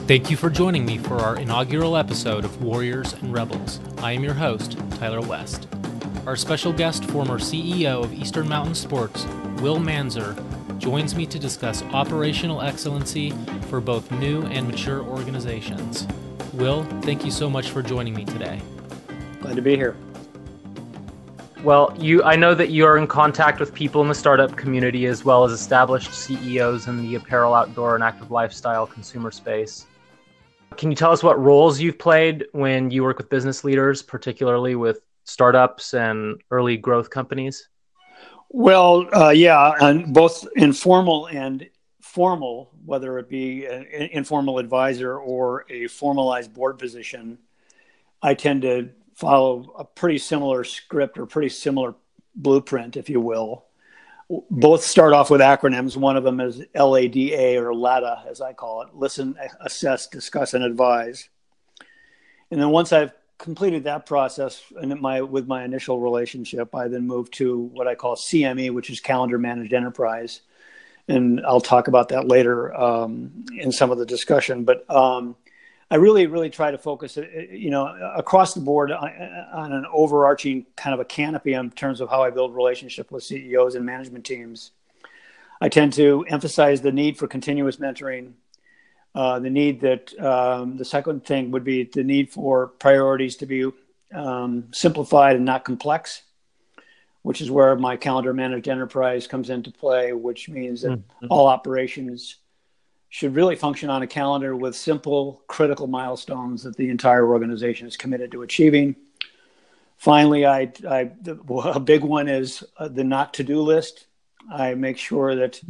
Thank you for joining me for our inaugural episode of Warriors and Rebels. I am your host, Tyler West. Our special guest, former CEO of Eastern Mountain Sports, Will Manzer, joins me to discuss operational excellency for both new and mature organizations. Will, thank you so much for joining me today. Glad to be here. Well, I know that you are in contact with people in the startup community as well as established CEOs in the apparel, outdoor, and active lifestyle consumer space. Can you tell us what roles you've played when you work with business leaders, particularly with startups and early growth companies? Well, and both informal and formal, whether it be an informal advisor or a formalized board position, I tend to follow a pretty similar script or pretty similar blueprint, if you will. Both start off with acronyms. One of them is LADA, or LADA, as I call it: listen, assess, discuss, and advise. And then once I've completed that process with my initial relationship, I then move to what I call CME, which is Calendar Managed Enterprise. And I'll talk about that later in some of the discussion. But I really try to focus, across the board on an overarching kind of a canopy in terms of how I build relationship with CEOs and management teams. I tend to emphasize the need for continuous mentoring, the need that the second thing would be the need for priorities to be simplified and not complex, which is where my Calendar Managed Enterprise comes into play, which means that all operations should really function on a calendar with simple, critical milestones that the entire organization is committed to achieving. Finally, a big one is the not to-do list. I make sure that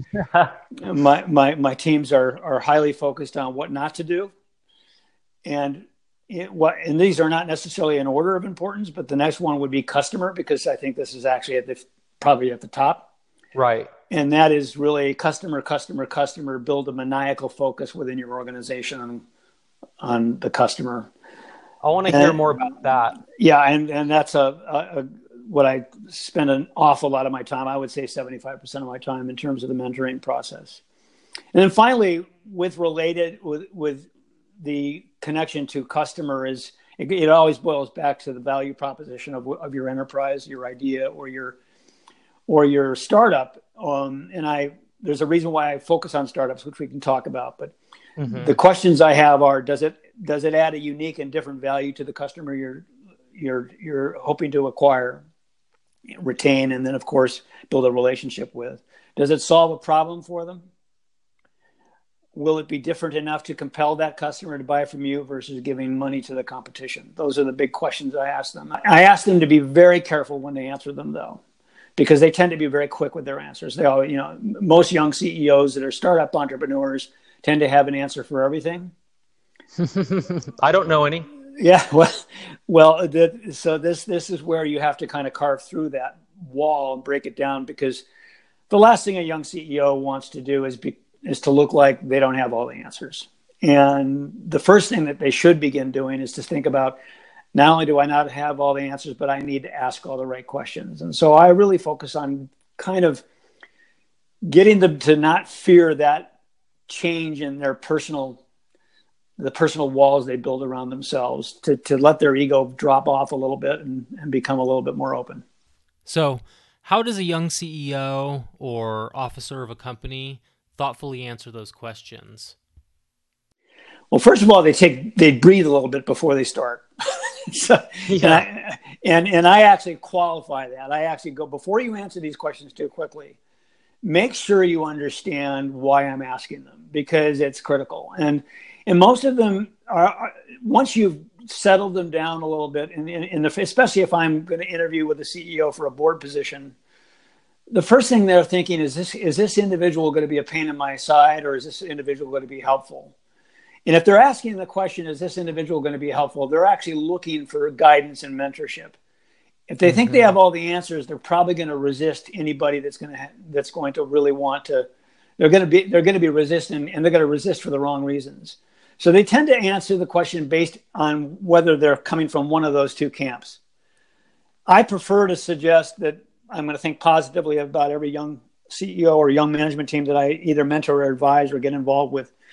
my teams are highly focused on what not to do, and these are not necessarily in order of importance, but the next one would be customer, because I think this is actually probably at the top. Right. And that is really customer, build a maniacal focus within your organization on the customer. I want to hear more about that. Yeah, and that's what I spend an awful lot of my time. I would say 75% of my time in terms of the mentoring process. And then finally, with the connection to customer is, it always boils back to the value proposition of your enterprise, your idea, or your startup. There's a reason why I focus on startups, which we can talk about. But the questions I have are: does it add a unique and different value to the customer you're hoping to acquire, retain, and then of course build a relationship with? Does it solve a problem for them? Will it be different enough to compel that customer to buy from you versus giving money to the competition? Those are the big questions I ask them. I ask them to be very careful when they answer them, though, because they tend to be very quick with their answers. They all, most young CEOs that are startup entrepreneurs tend to have an answer for everything. I don't know any. Yeah, so this is where you have to kind of carve through that wall and break it down, because the last thing a young CEO wants to do is to look like they don't have all the answers. And the first thing that they should begin doing is to think about, not only do I not have all the answers, but I need to ask all the right questions. And so I really focus on kind of getting them to not fear that change in their the personal walls they build around themselves, to let their ego drop off a little bit and become a little bit more open. So how does a young CEO or officer of a company thoughtfully answer those questions? Well, first of all, they breathe a little bit before they start. So, yeah. and I actually qualify that. I actually go, before you answer these questions too quickly, make sure you understand why I'm asking them, because it's critical. And most of them are, once you've settled them down a little bit, especially if I'm going to interview with a CEO for a board position, the first thing they're thinking is this individual going to be a pain in my side, or is this individual going to be helpful? And if they're asking the question, is this individual going to be helpful, they're actually looking for guidance and mentorship. If they think they have all the answers, they're probably going to resist anybody that's going to really want to. They're going to be resistant, and they're going to resist for the wrong reasons. So they tend to answer the question based on whether they're coming from one of those two camps. I prefer to suggest that I'm going to think positively about every young CEO or young management team that I either mentor or advise or get involved with.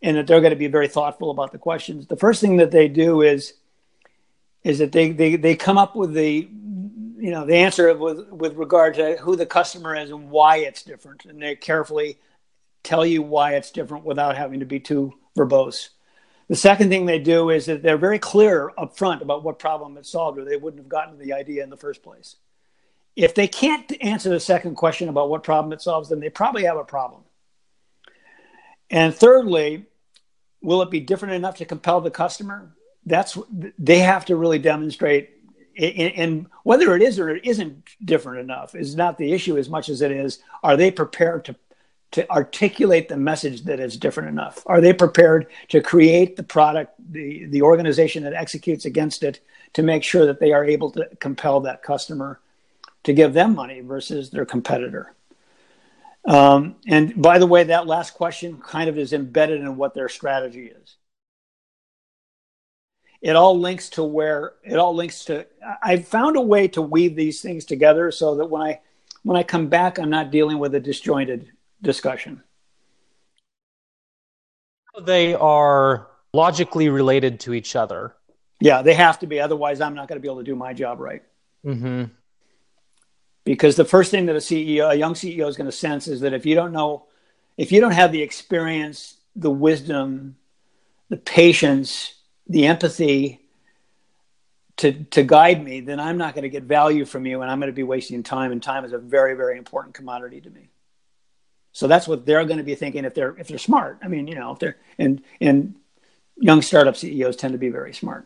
and that they're going to be very thoughtful about the questions. The first thing that they do is that they come up with the answer with regard to who the customer is and why it's different, and they carefully tell you why it's different without having to be too verbose. The second thing they do is that they're very clear up front about what problem it's solved, or they wouldn't have gotten the idea in the first place. If they can't answer the second question about what problem it solves, then they probably have a problem. And thirdly, will it be different enough to compel the customer? They have to really demonstrate, and whether it is or it isn't different enough is not the issue as much as it is, are they prepared to articulate the message that is different enough? Are they prepared to create the product, the organization that executes against it, to make sure that they are able to compel that customer to give them money versus their competitor? And by the way, that last question kind of is embedded in what their strategy is. It all links to I've found a way to weave these things together so that when I come back, I'm not dealing with a disjointed discussion. They are logically related to each other. Yeah, they have to be. Otherwise, I'm not going to be able to do my job right. Mm-hmm. Because the first thing that a young CEO is going to sense is that if you don't have the experience, the wisdom, the patience, the empathy to guide me, then I'm not going to get value from you, and I'm going to be wasting time. And time is a very, very important commodity to me. So that's what they're going to be thinking if they're smart. I mean, if they're and young startup CEOs tend to be very smart.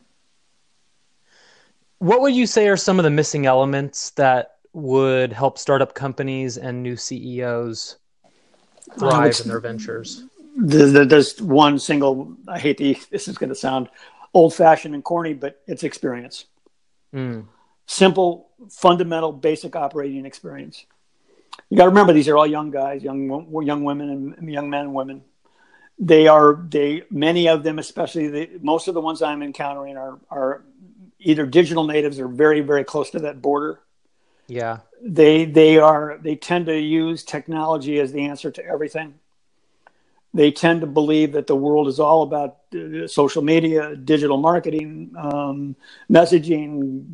What would you say are some of the missing elements that would help startup companies and new CEOs thrive in their ventures? There's one single, this is going to sound old-fashioned and corny, but it's experience. Simple, fundamental, basic operating experience. You got to remember, these are all young guys, young women and young men and women. Many of them, especially most of the ones I'm encountering are either digital natives or very, very close to that border. Yeah. They tend to use technology as the answer to everything. They tend to believe that the world is all about social media, digital marketing, messaging,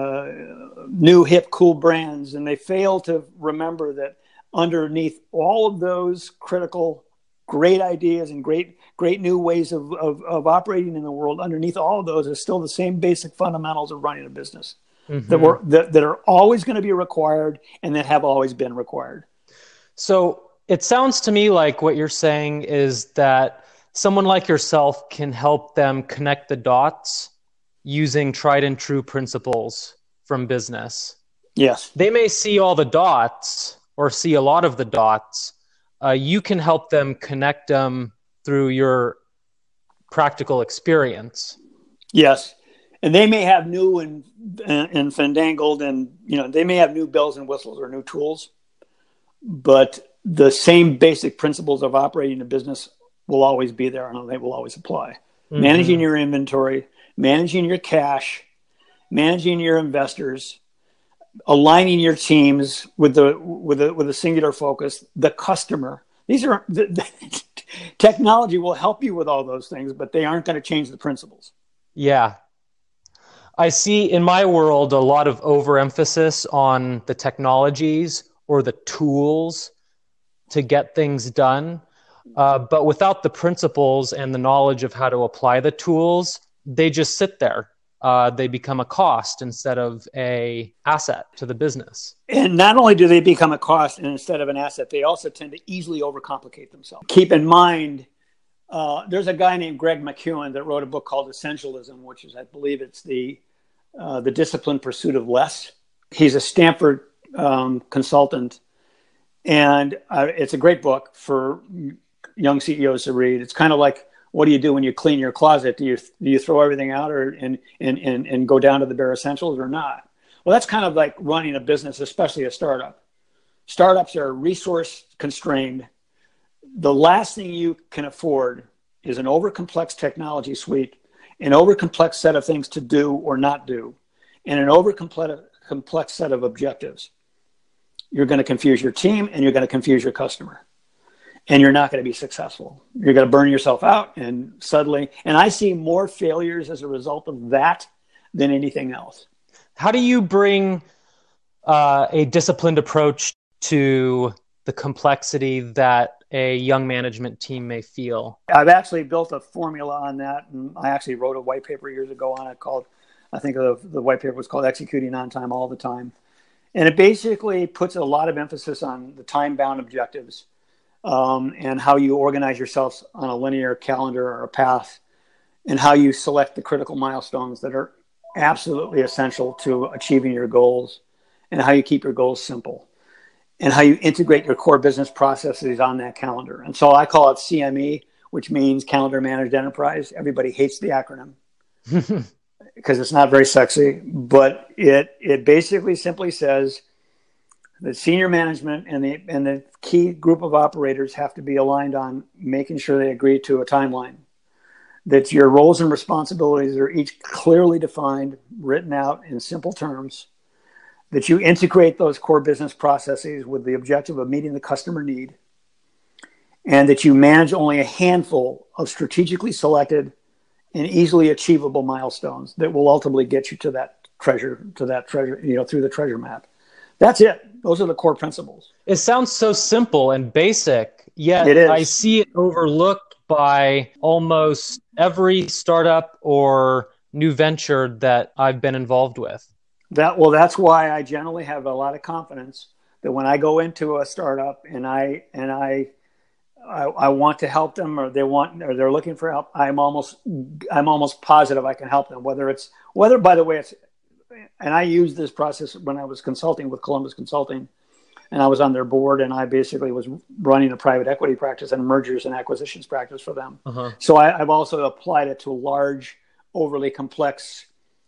new hip, cool brands. And they fail to remember that underneath all of those critical, great ideas and great new ways of operating in the world, underneath all of those is still the same basic fundamentals of running a business that are always going to be required and that have always been required. So it sounds to me like what you're saying is that someone like yourself can help them connect the dots using tried and true principles from business. Yes. They may see all the dots or see a lot of the dots. You can help them connect them through your practical experience. Yes. And they may have new and fandangled and, they may have new bells and whistles or new tools, but the same basic principles of operating a business will always be there and they will always apply. Mm-hmm. Managing your inventory, managing your cash, managing your investors, aligning your teams with a singular focus, the customer. Technology will help you with all those things, but they aren't going to change the principles. Yeah. I see in my world a lot of overemphasis on the technologies or the tools to get things done. But without the principles and the knowledge of how to apply the tools, they just sit there. They become a cost instead of an asset to the business. And not only do they become a cost instead of an asset, they also tend to easily overcomplicate themselves. Keep in mind, there's a guy named Greg McKeown that wrote a book called Essentialism, which is, I believe it's the disciplined pursuit of less. He's a Stanford consultant. And it's a great book for young CEOs to read. It's kind of like, what do you do when you clean your closet? Do you throw everything out and go down to the bare essentials or not? Well, that's kind of like running a business, especially a startup. Startups are resource constrained. The last thing you can afford is an overcomplex technology suite, an overcomplex set of things to do or not do, and an overcomplex set of objectives. You're going to confuse your team and you're going to confuse your customer. and you're not going to be successful. You're going to burn yourself out, and suddenly, and I see more failures as a result of that than anything else. How do you bring a disciplined approach to the complexity that a young management team may feel? I've actually built a formula on that, and I actually wrote a white paper years ago on it called, I think the white paper was called Executing on Time All the Time. And it basically puts a lot of emphasis on the time-bound objectives and how you organize yourself on a linear calendar or a path, and how you select the critical milestones that are absolutely essential to achieving your goals, and how you keep your goals simple, and how you integrate your core business processes on that calendar. And so I call it CME, which means Calendar Managed Enterprise. Everybody hates the acronym because it's not very sexy, but it basically simply says that senior management and the key group of operators have to be aligned on making sure they agree to a timeline, that your roles and responsibilities are each clearly defined, written out in simple terms, that you integrate those core business processes with the objective of meeting the customer need, and that you manage only a handful of strategically selected and easily achievable milestones that will ultimately get you to that treasure, through the treasure map. That's it. Those are the core principles. It sounds so simple and basic, yet It is. I see it overlooked by almost every startup or new venture that I've been involved with. That's why I generally have a lot of confidence that when I go into a startup and I want to help them, or they're looking for help, I'm almost positive I can help them. Whether by the way it's, and I used this process when I was consulting with Columbus Consulting, and I was on their board, and I basically was running a private equity practice and mergers and acquisitions practice for them. Uh-huh. So I've also applied it to large, overly complex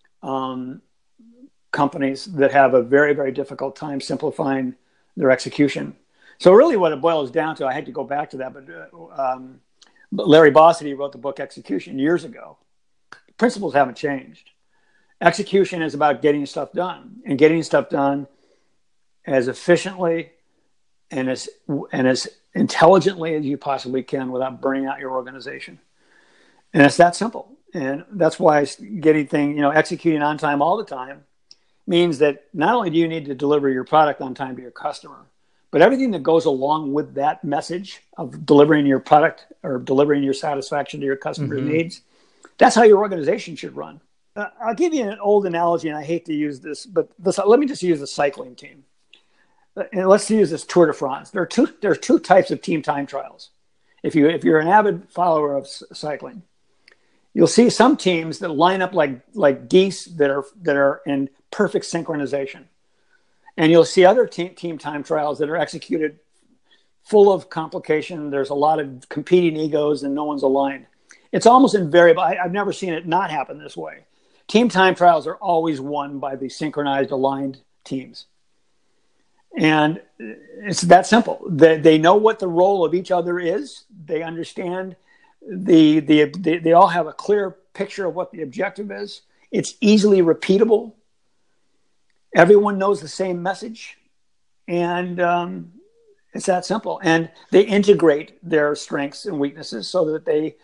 companies that have a very, very difficult time simplifying their execution. So really what it boils down to, I had to go back to that, but Larry Bossidy wrote the book Execution years ago. Principles haven't changed. Execution is about getting stuff done, and getting stuff done as efficiently and as intelligently as you possibly can without burning out your organization. And it's that simple. And that's why executing on time all the time means that not only do you need to deliver your product on time to your customer, but everything that goes along with that message of delivering your product or delivering your satisfaction to your customers' needs, that's how your organization should run. I'll give you an old analogy, and I hate to use this, but let me just use the cycling team. And let's use this Tour de France. There are two types of team time trials. If you're an avid follower of cycling, you'll see some teams that line up like geese that are in perfect synchronization. And you'll see other team time trials that are executed full of complication. There's a lot of competing egos and no one's aligned. It's almost invariable. I've never seen it not happen this way. Team time trials are always won by the synchronized, aligned teams. And it's that simple. They know what the role of each other is. They understand they all have a clear picture of what the objective is. It's easily repeatable. Everyone knows the same message, and it's that simple. And they integrate their strengths and weaknesses so that they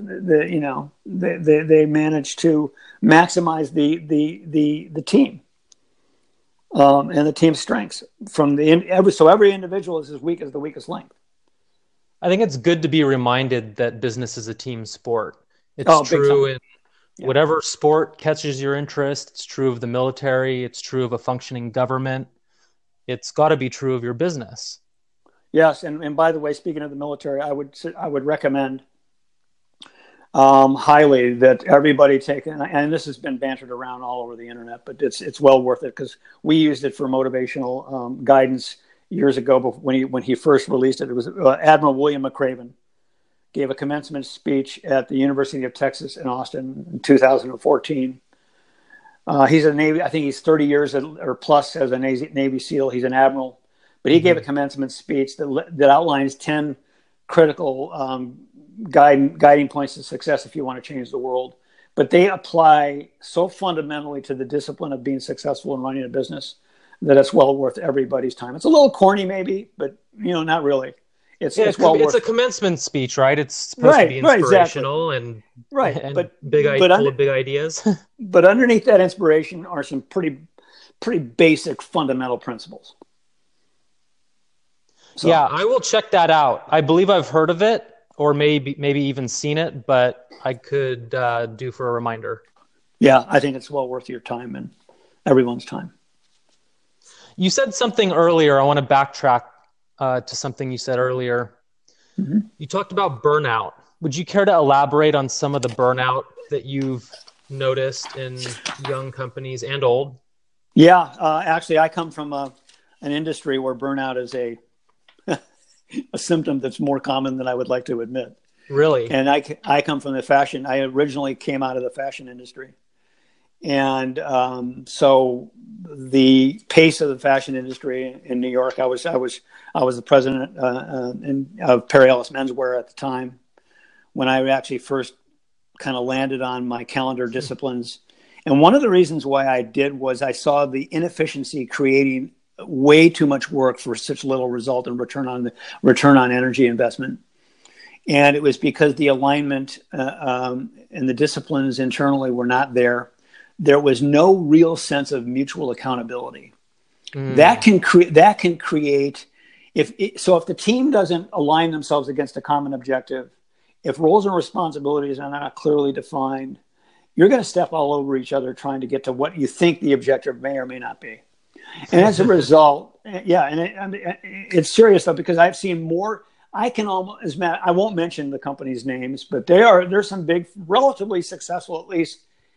manage to maximize the team and the team's strengths so every individual is as weak as the weakest link. I think it's good to be reminded that business is a team sport. It's true in whatever sport catches your interest. It's true of the military. It's true of a functioning government. It's got to be true of your business. Yes, and by the way, speaking of the military, I would recommend highly that everybody take, and this has been bantered around all over the internet, but it's well worth it because we used it for motivational guidance years ago when he first released it. It was Admiral William McRaven gave a commencement speech at the University of Texas in Austin in 2014. He's a Navy, I think he's 30 years or plus as a Navy SEAL. He's an admiral, but he gave a commencement speech that outlines 10 critical guiding points to success if you want to change the world. But they apply so fundamentally to the discipline of being successful in running a business that it's well worth everybody's time. It's a little corny maybe, but not really. it's well it's worth a commencement speech, right? It's supposed to be inspirational exactly. Right, and full of big ideas. but underneath that inspiration are some pretty basic fundamental principles. So, yeah, I will check that out. I believe I've heard of it, or maybe even seen it, but I could do for a reminder. Yeah, I think it's well worth your time and everyone's time. You said something earlier. I want to backtrack to something you said earlier. Mm-hmm. You talked about burnout. Would you care to elaborate on some of the burnout that you've noticed in young companies and old? Yeah, actually, I come from an industry where burnout is a symptom that's more common than I would like to admit. Really? And I come from the fashion. I originally came out of the fashion industry. And so the pace of the fashion industry in New York, I was the president of Perry Ellis Menswear at the time when I actually first kind of landed on my calendar disciplines. And one of the reasons why I did was I saw the inefficiency creating way too much work for such little result and return on energy investment. And it was because the alignment and the disciplines internally were not there. There was no real sense of mutual accountability. That can create if the team doesn't align themselves against a common objective, if roles and responsibilities are not clearly defined, you're going to step all over each other trying to get to what you think the objective may or may not be. And as a result, it's serious though, because I've seen more. I won't mention the company's names, but there's some big, relatively successful, at least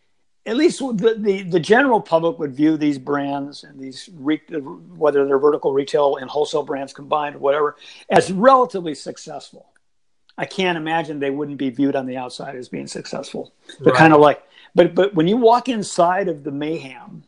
the general public would view these brands and these, whether they're vertical retail and wholesale brands combined or whatever, as relatively successful. I can't imagine they wouldn't be viewed on the outside as being successful. They're kind of like, but when you walk inside of the mayhem,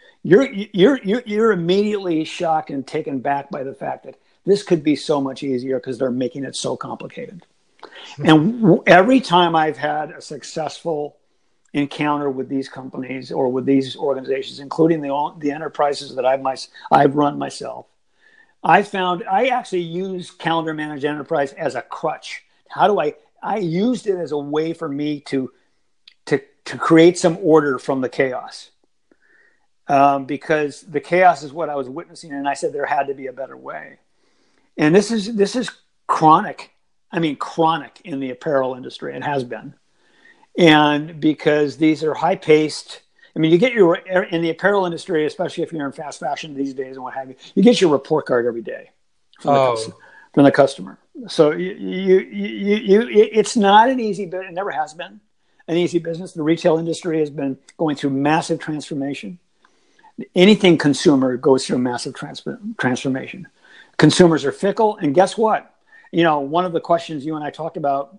you're immediately shocked and taken back by the fact that this could be so much easier because they're making it so complicated. And every time I've had a successful encounter with these companies or with these organizations, including the enterprises that I've run myself, I found I actually use Calendar Managed Enterprise as a crutch. I used it as a way for me to create some order from the chaos, because the chaos is what I was witnessing, and I said there had to be a better way. And this is chronic. I mean, chronic in the apparel industry. It has been, and because these are high paced. I mean, you get in the apparel industry, especially if you're in fast fashion these days and what have you, you get your report card every day from the customer. So it's not an easy business. It never has been an easy business. The retail industry has been going through massive transformation. Anything consumer goes through massive transformation. Consumers are fickle, and guess what? One of the questions you and I talked about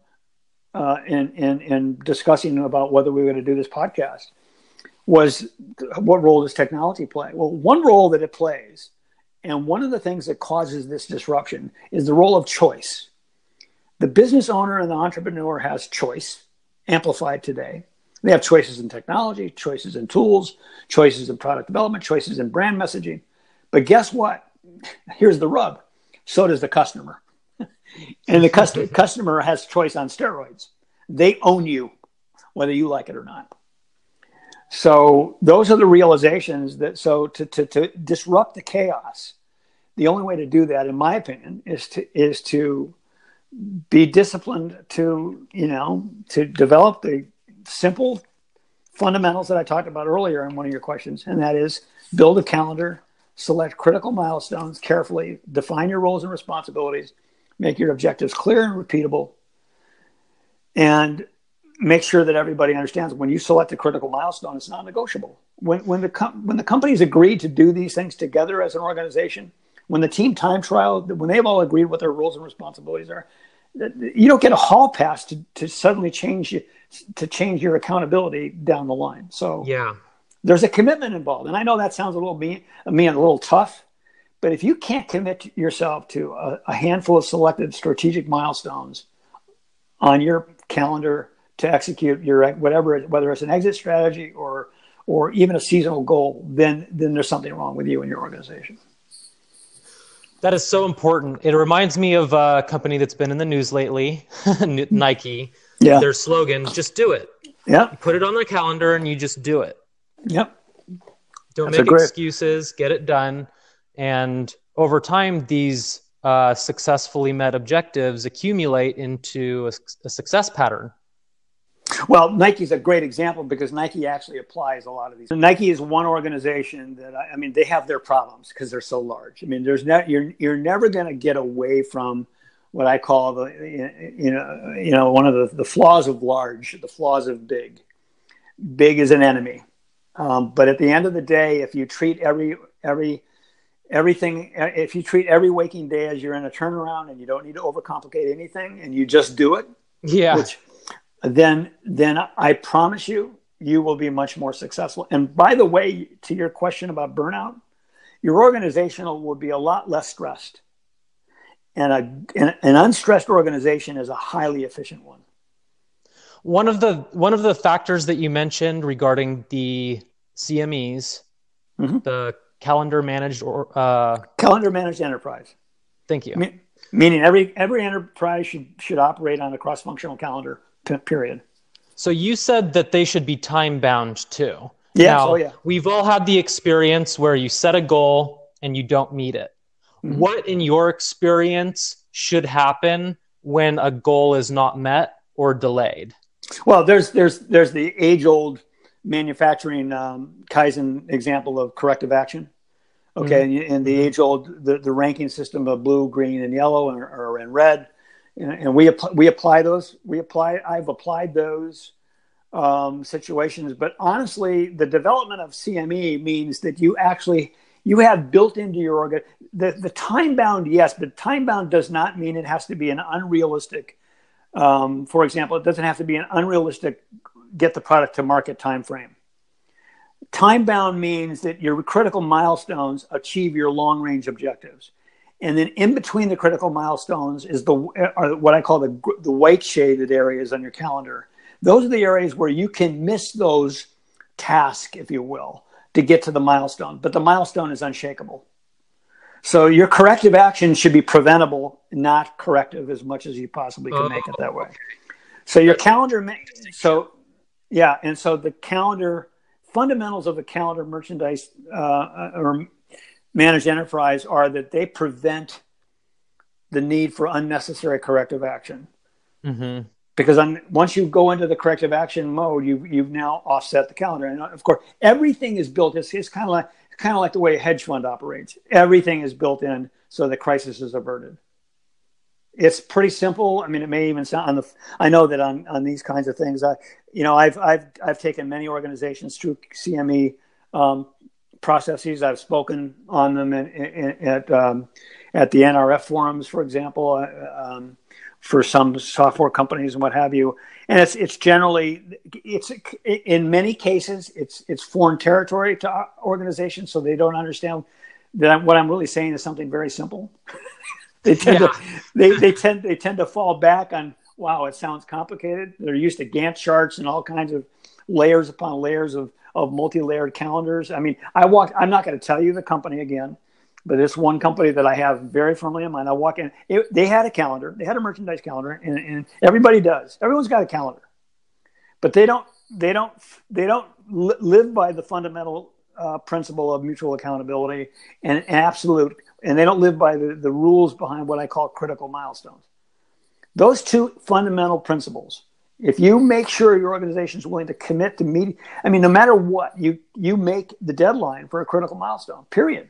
in discussing about whether we were going to do this podcast was, what role does technology play? Well, one role that it plays, and one of the things that causes this disruption, is the role of choice. The business owner and the entrepreneur has choice, amplified today. They have choices in technology, choices in tools, choices in product development, choices in brand messaging. But guess what? Here's the rub. So does the customer. And the customer has choice on steroids. They own you, whether you like it or not. So those are the realizations to disrupt the chaos, the only way to do that, in my opinion, is to be disciplined, to develop the simple fundamentals that I talked about earlier in one of your questions, and that is build a calendar, select critical milestones carefully, define your roles and responsibilities, make your objectives clear and repeatable, and make sure that everybody understands when you select a critical milestone, it's not negotiable. When the companies agreed to do these things together as an organization, when the team time trial, when they've all agreed what their roles and responsibilities are, you don't get a hall pass to suddenly change your accountability down the line. So there's a commitment involved. And I know that sounds a little tough, but if you can't commit yourself to a handful of selected strategic milestones on your calendar to execute your whatever, whether it's an exit strategy or even a seasonal goal, then there's something wrong with you and your organization. That is so important. It reminds me of a company that's been in the news lately, Nike. Yeah. Their slogan, just do it. Yeah. You put it on their calendar and you just do it. Yep. Don't That's make excuses, get it done. And over time, these successfully met objectives accumulate into a success pattern. Well, Nike's a great example because Nike actually applies a lot of these. Nike is one organization that I mean, they have their problems because they're so large. I mean, you're never going to get away from what I call the one of the flaws of large, the flaws of big. Big is an enemy, but at the end of the day, if you treat everything, if you treat every waking day as you're in a turnaround and you don't need to overcomplicate anything and you just do it, then I promise you will be much more successful. And by the way, to your question about burnout, your organization will be a lot less stressed. And an unstressed organization is a highly efficient one. One of the factors that you mentioned regarding the CMEs, the calendar managed enterprise. Thank you. Meaning every enterprise should operate on a cross-functional calendar. Period. So you said that they should be time bound too. Yes. Now, we've all had the experience where you set a goal and you don't meet it. Mm-hmm. What, in your experience, should happen when a goal is not met or delayed? Well, there's the age-old manufacturing Kaizen example of corrective action. Okay, and the age-old the ranking system of blue, green, and yellow, or in red. And we apply those. I've applied those situations. But honestly, the development of CME means that you have built into your organ the time bound. Yes, but time bound does not mean it has to be an unrealistic. For example, it doesn't have to be an unrealistic get the product to market time frame. Time bound means that your critical milestones achieve your long range objectives. And then in between the critical milestones is what I call the white shaded areas on your calendar. Those are the areas where you can miss those tasks, if you will, to get to the milestone. But the milestone is unshakable. So your corrective action should be preventable, not corrective, as much as you possibly can make it that way. So your calendar, and so the calendar fundamentals of the calendar merchandise or managed enterprise are that they prevent the need for unnecessary corrective action. Mm-hmm. Because once you go into the corrective action mode, you've now offset the calendar. And of course, everything is built. It's kind of like the way a hedge fund operates. Everything is built in so the crisis is averted. It's pretty simple. I mean, it may even sound I know that on these kinds of things, I've taken many organizations through CME processes. I've spoken on them at the NRF forums, for example, for some software companies and what have you. And it's generally in many cases it's foreign territory to organizations, so they don't understand that what I'm really saying is something very simple. They tend to fall back on, wow, it sounds complicated. They're used to Gantt charts and all kinds of layers upon layers of multi-layered calendars. I mean, I'm not going to tell you the company again, but it's one company that I have very firmly in mind. I walk in, they had a calendar, they had a merchandise calendar, and everybody does. Everyone's got a calendar, but they don't live by the fundamental principle of mutual accountability and absolute, and they don't live by the rules behind what I call critical milestones. Those two fundamental principles. If you make sure your organization is willing to commit to meeting, I mean, no matter what, you make the deadline for a critical milestone, period.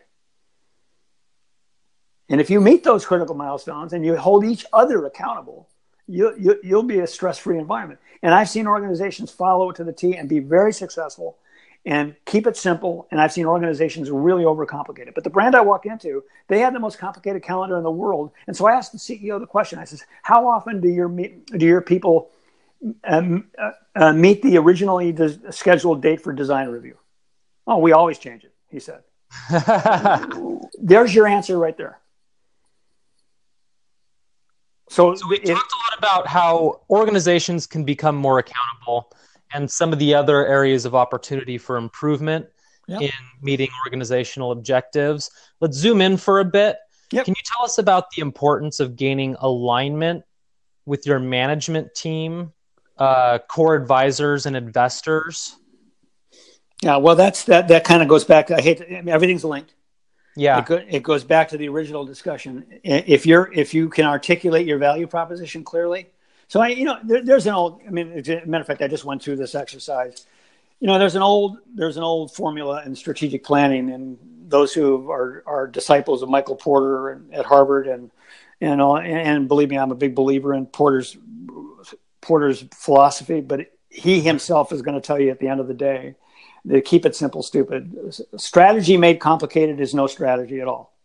And if you meet those critical milestones and you hold each other accountable, you'll be a stress-free environment. And I've seen organizations follow it to the T and be very successful and keep it simple. And I've seen organizations really overcomplicate it. But the brand I walk into, they had the most complicated calendar in the world. And so I asked the CEO the question. I said, how often do your people meet the originally scheduled date for design review? Oh, we always change it, he said. There's your answer right there. So we talked a lot about how organizations can become more accountable and some of the other areas of opportunity for improvement in meeting organizational objectives. Let's zoom in for a bit. Yep. Can you tell us about the importance of gaining alignment with your management team, core advisors, and investors? Yeah, well, that kind of goes back. I mean, everything's linked. Yeah. It goes back to the original discussion. If you can articulate your value proposition clearly. So there's an old. I mean, as a matter of fact, I just went through this exercise. There's an old formula in strategic planning, and those who are disciples of Michael Porter at Harvard, and believe me, I'm a big believer in Porter's philosophy. But he himself is going to tell you at the end of the day, to keep it simple, stupid. Strategy made complicated is no strategy at all.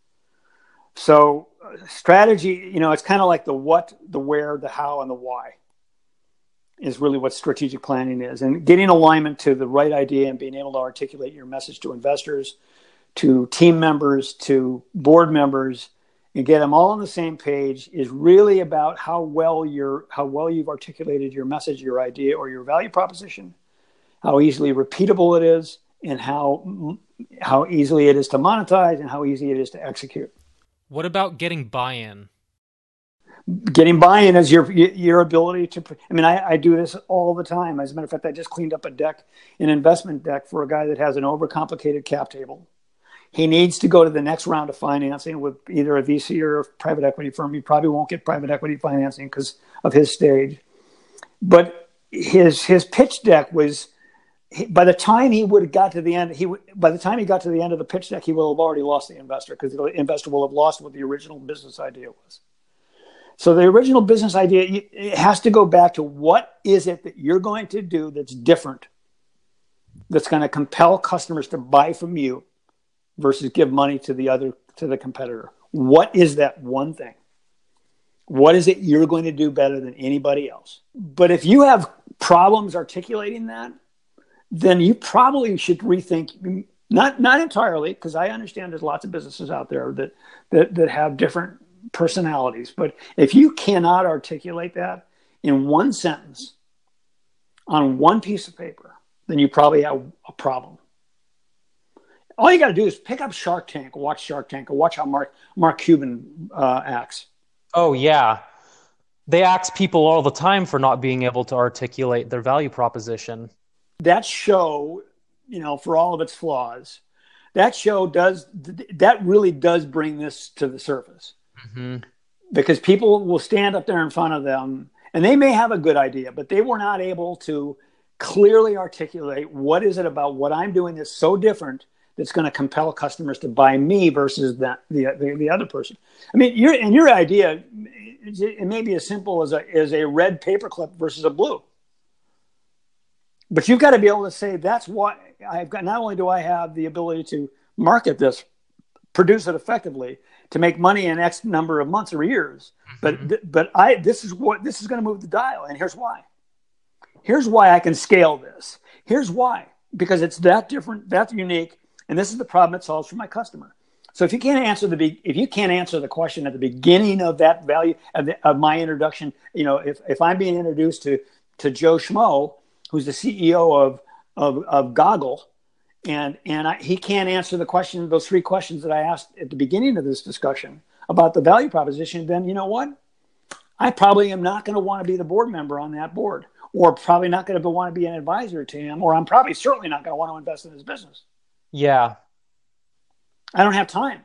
So strategy, it's kind of like the what, the where, the how, and the why is really what strategic planning is. And getting alignment to the right idea and being able to articulate your message to investors, to team members, to board members, and get them all on the same page is really about how well you've articulated your message, your idea, or your value proposition, how easily repeatable it is, and how easily it is to monetize, and how easy it is to execute. What about getting buy-in? Getting buy-in is your ability to. I mean, I do this all the time. As a matter of fact, I just cleaned up an investment deck for a guy that has an overcomplicated cap table. He needs to go to the next round of financing with either a VC or a private equity firm. He probably won't get private equity financing because of his stage. But his pitch deck was. By the time he got to the end of the pitch deck, he will have already lost the investor, because the investor will have lost what the original business idea was. So the original business idea, it has to go back to what is it that you're going to do that's different, that's going to compel customers to buy from you versus give money to the competitor. What is that one thing? What is it you're going to do better than anybody else? But if you have problems articulating that, then you probably should rethink, not entirely, because I understand there's lots of businesses out there that have different personalities. But if you cannot articulate that in one sentence on one piece of paper, then you probably have a problem. All you got to do is pick up Shark Tank, or watch how Mark Cuban acts. Oh, yeah. They axe people all the time for not being able to articulate their value proposition. That show, for all of its flaws, that really does bring this to the surface. Mm-hmm. Because people will stand up there in front of them, and they may have a good idea, but they were not able to clearly articulate what is it about what I'm doing that's so different that's going to compel customers to buy me versus the other person. I mean, your idea, it may be as simple as a red paperclip versus a blue. But you've got to be able to say, that's why I've got. Not only do I have the ability to market this, produce it effectively, to make money in X number of months or years, mm-hmm. This is going to move the dial, and here's why. Here's why I can scale this. Here's why, because it's that different, that's unique, and this is the problem it solves for my customer. So if you can't answer the question at the beginning of that value of my introduction, if I'm being introduced to Joe Schmo, who's the CEO of Goggle, and he can't answer those three questions that I asked at the beginning of this discussion about the value proposition, then you know what? I probably am not going to want to be the board member on that board, or probably not going to want to be an advisor to him, or I'm probably certainly not going to want to invest in his business. Yeah. I don't have time.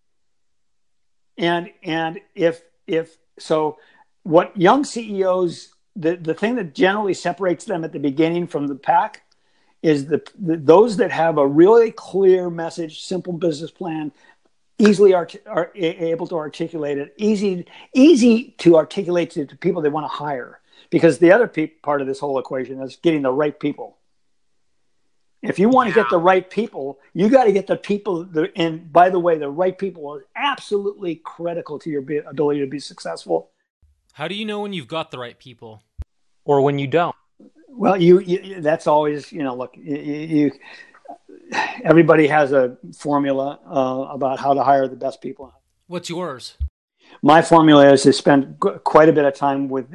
And if so, what young CEOs, the thing that generally separates them at the beginning from the pack is those that have a really clear message, simple business plan, easily are able to articulate it, easy to articulate to people they want to hire. Because the other part of this whole equation is getting the right people. If you want to get the right people, you got to get the people. And by the way, the right people are absolutely critical to your ability to be successful. How do you know when you've got the right people? Or when you don't? Well, you that's always, look, everybody has a formula about how to hire the best people. What's yours? My formula is to spend quite a bit of time with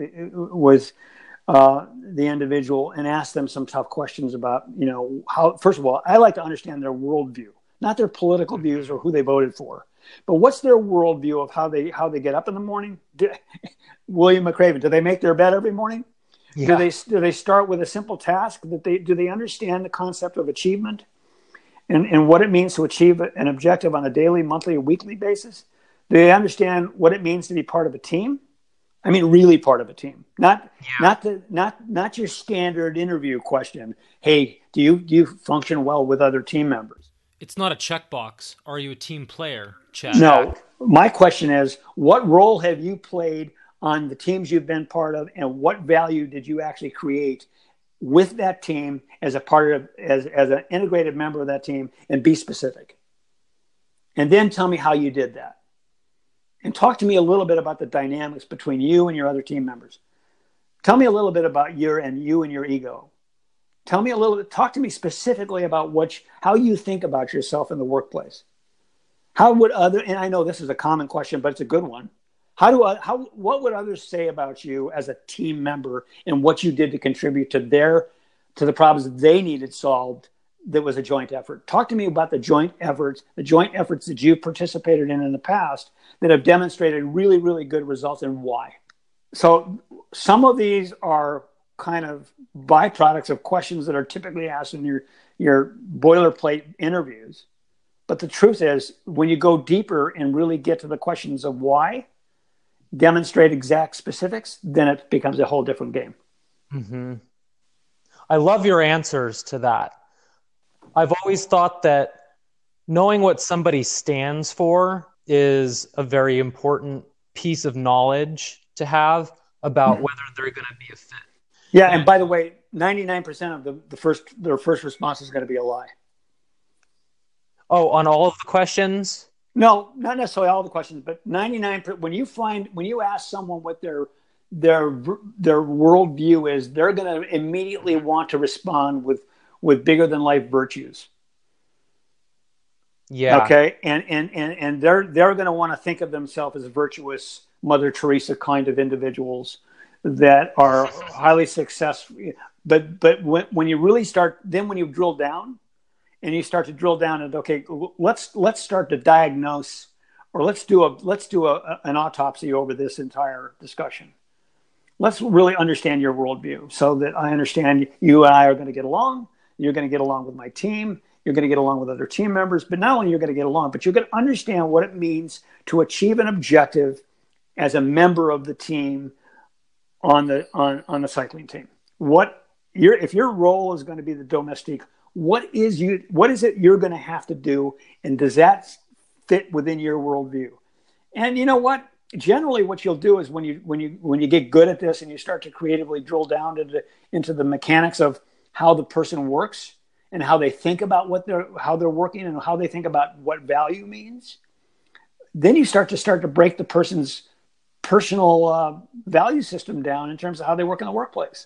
the individual and ask them some tough questions about, how, first of all, I like to understand their worldview, not their political views or who they voted for, But what's their worldview of how they get up in the morning? William McRaven, do they make their bed every morning? Yeah. Do they start with a simple task? Do they understand the concept of achievement and what it means to achieve an objective on a daily, monthly, or weekly basis? Do they understand what it means to be part of a team? I mean, really part of a team, not your standard interview question. Hey, do you function well with other team members? It's not a checkbox. Are you a team player? Check. No, my question is, what role have you played on the teams you've been part of, and what value did you actually create with that team as a part of, as an integrated member of that team? And be specific. And then tell me how you did that. And talk to me a little bit about the dynamics between you and your other team members. Tell me a little bit about you and your ego. Talk to me specifically about how you think about yourself in the workplace. And I know this is a common question, but it's a good one. What would others say about you as a team member and what you did to contribute to the problems that they needed solved that was a joint effort? Talk to me about the joint efforts that you've participated in the past that have demonstrated really, really good results, and why. So some of these are kind of byproducts of questions that are typically asked in your boilerplate interviews. But the truth is, when you go deeper and really get to the questions of why, demonstrate exact specifics, then it becomes a whole different game. Mm-hmm. I love your answers to that. I've always thought that knowing what somebody stands for is a very important piece of knowledge to have about whether they're going to be a fit. Yeah, and by the way, 99% of their first response is going to be a lie. Oh, on all of the questions? No, not necessarily all the questions, but 99%. When you ask someone what their worldview is, they're going to immediately want to respond with bigger than life virtues. Yeah. Okay. And they're going to want to think of themselves as virtuous, Mother Teresa kind of individuals that are highly successful. But when you really start, then when you drill down and you start to drill down and, okay, let's start to diagnose, or let's do an autopsy over this entire discussion. Let's really understand your worldview so that I understand you and I are going to get along. You're going to get along with my team. You're going to get along with other team members. But not only you're going to get along, but you're going to understand what it means to achieve an objective as a member of the team on the cycling team. If your role is going to be the domestique, what is it you're going to have to do, and does that fit within your worldview? And you know what? Generally, what you'll do is when you get good at this and you start to creatively drill down into the mechanics of how the person works and how they think about how they're working and how they think about what value means, then you start to break the person's personal value system down in terms of how they work in the workplace.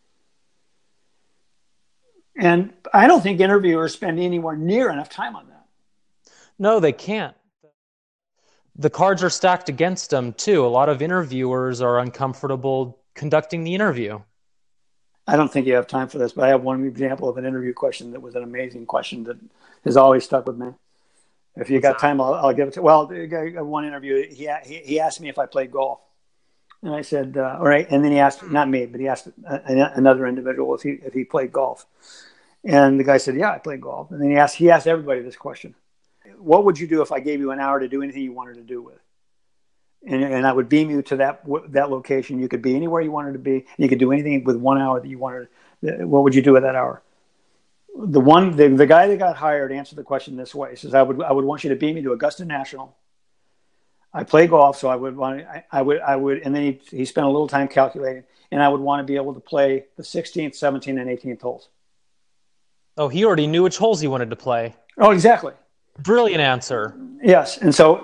And I don't think interviewers spend anywhere near enough time on that. No, they can't. The cards are stacked against them too. A lot of interviewers are uncomfortable conducting the interview. I don't think you have time for this, but I have one example of an interview question that was an amazing question that has always stuck with me. If you got time, I'll give it to. Well, one interview, he asked me if I played golf, and I said, all right. And then he asked, not me, but he asked another individual if he played golf, and the guy said, yeah, I played golf. And then he asked everybody this question: what would you do if I gave you an hour to do anything you wanted to do with? And I would beam you to that location. You could be anywhere you wanted to be. You could do anything with 1 hour that you wanted. What would you do with that hour? The guy that got hired answered the question this way. He says, I would want you to beam me to Augusta National. I play golf, so I would, and then he spent a little time calculating, and I would want to be able to play the 16th, 17th, and 18th holes. Oh, he already knew which holes he wanted to play. Oh, exactly. Brilliant answer. Yes, and so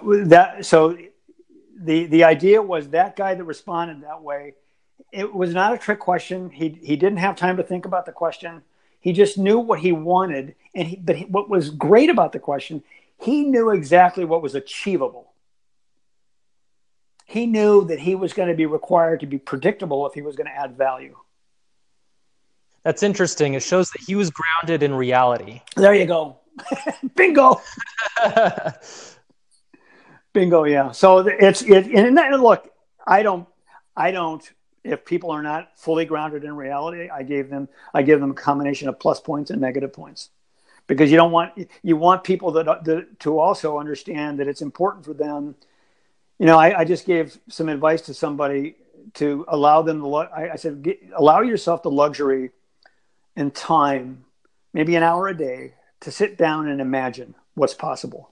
the idea was that guy that responded that way, it was not a trick question. He didn't have time to think about the question. He just knew what he wanted. But what was great about the question, he knew exactly what was achievable. He knew that he was going to be required to be predictable if he was going to add value. That's interesting. It shows that he was grounded in reality. There you go. Bingo. Bingo. Yeah. So and look, I don't, I don't, if people are not fully grounded in reality, I give them a combination of plus points and negative points, because you want people to also understand that it's important for them. I just gave some advice to somebody to allow them I said, allow yourself the luxury and time, maybe an hour a day, to sit down and imagine what's possible.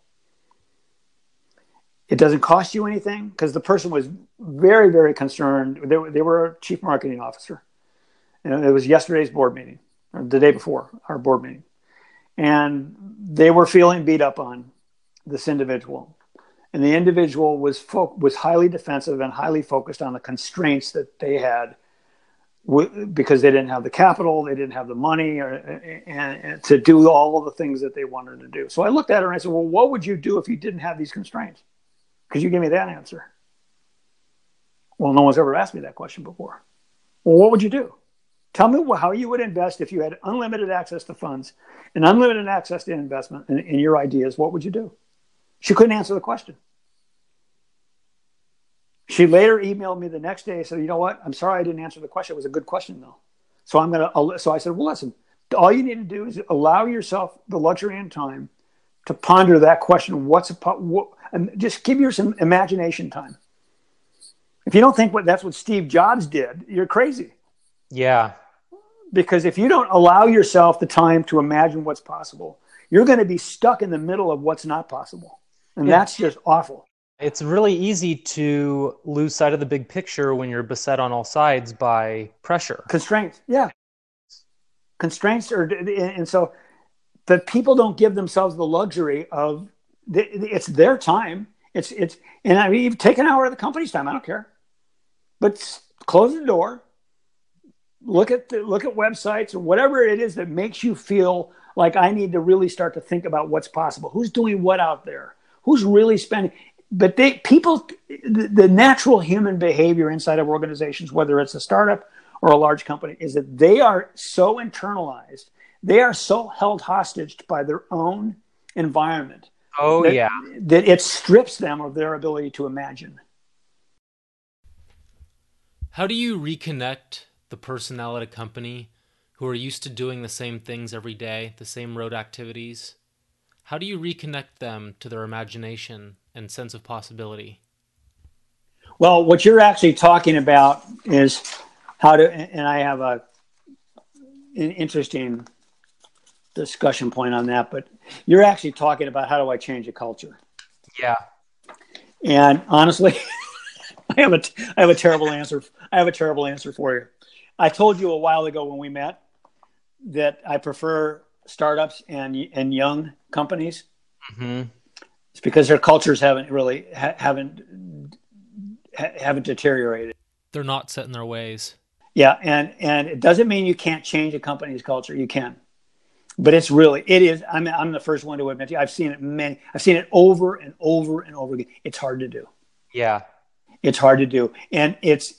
It doesn't cost you anything, because the person was very, very concerned. They were a chief marketing officer. It was yesterday's board meeting, or the day before our board meeting. And they were feeling beat up on this individual. And the individual was highly defensive and highly focused on the constraints that they had, because they didn't have the capital, they didn't have the money, and to do all of the things that they wanted to do. So I looked at her and I said, well, what would you do if you didn't have these constraints? Because you gave me that answer. Well, no one's ever asked me that question before. Well, what would you do? Tell me how you would invest if you had unlimited access to funds and unlimited access to investment in your ideas. What would you do? She couldn't answer the question. She later emailed me the next day and said, you know what? I'm sorry I didn't answer the question. It was a good question, though. So I said, well, listen, all you need to do is allow yourself the luxury and time to ponder that question. And just give yourself some imagination time. If you don't think that's what Steve Jobs did, you're crazy. Yeah. Because if you don't allow yourself the time to imagine what's possible, you're going to be stuck in the middle of what's not possible. And that's just awful. It's really easy to lose sight of the big picture when you're beset on all sides by pressure. Constraints. Yeah. Constraints and so, but people don't give themselves the luxury of, it's their time. And I mean, take an hour of the company's time. I don't care, but close the door, look at websites or whatever it is that makes you feel like I need to really start to think about what's possible. Who's doing what out there? Who's really spending? But the natural human behavior inside of organizations, whether it's a startup or a large company, is that they are so internalized, they are so held hostage by their own environment. Oh, yeah. That it strips them of their ability to imagine. How do you reconnect the personnel at a company who are used to doing the same things every day, the same road activities? How do you reconnect them to their imagination and sense of possibility? Well, what you're actually talking about is how to, and I have an interesting discussion point on that, but you're actually talking about how do I change a culture? Yeah. And honestly, I have a terrible answer. I have a terrible answer for you. I told you a while ago when we met that I prefer startups and young companies. Mm-hmm. It's because their cultures haven't deteriorated. They're not set in their ways. Yeah, and it doesn't mean you can't change a company's culture. You can, but it is. I'm the first one to admit to you. I've seen it over and over and over again. It's hard to do. Yeah, it's hard to do, and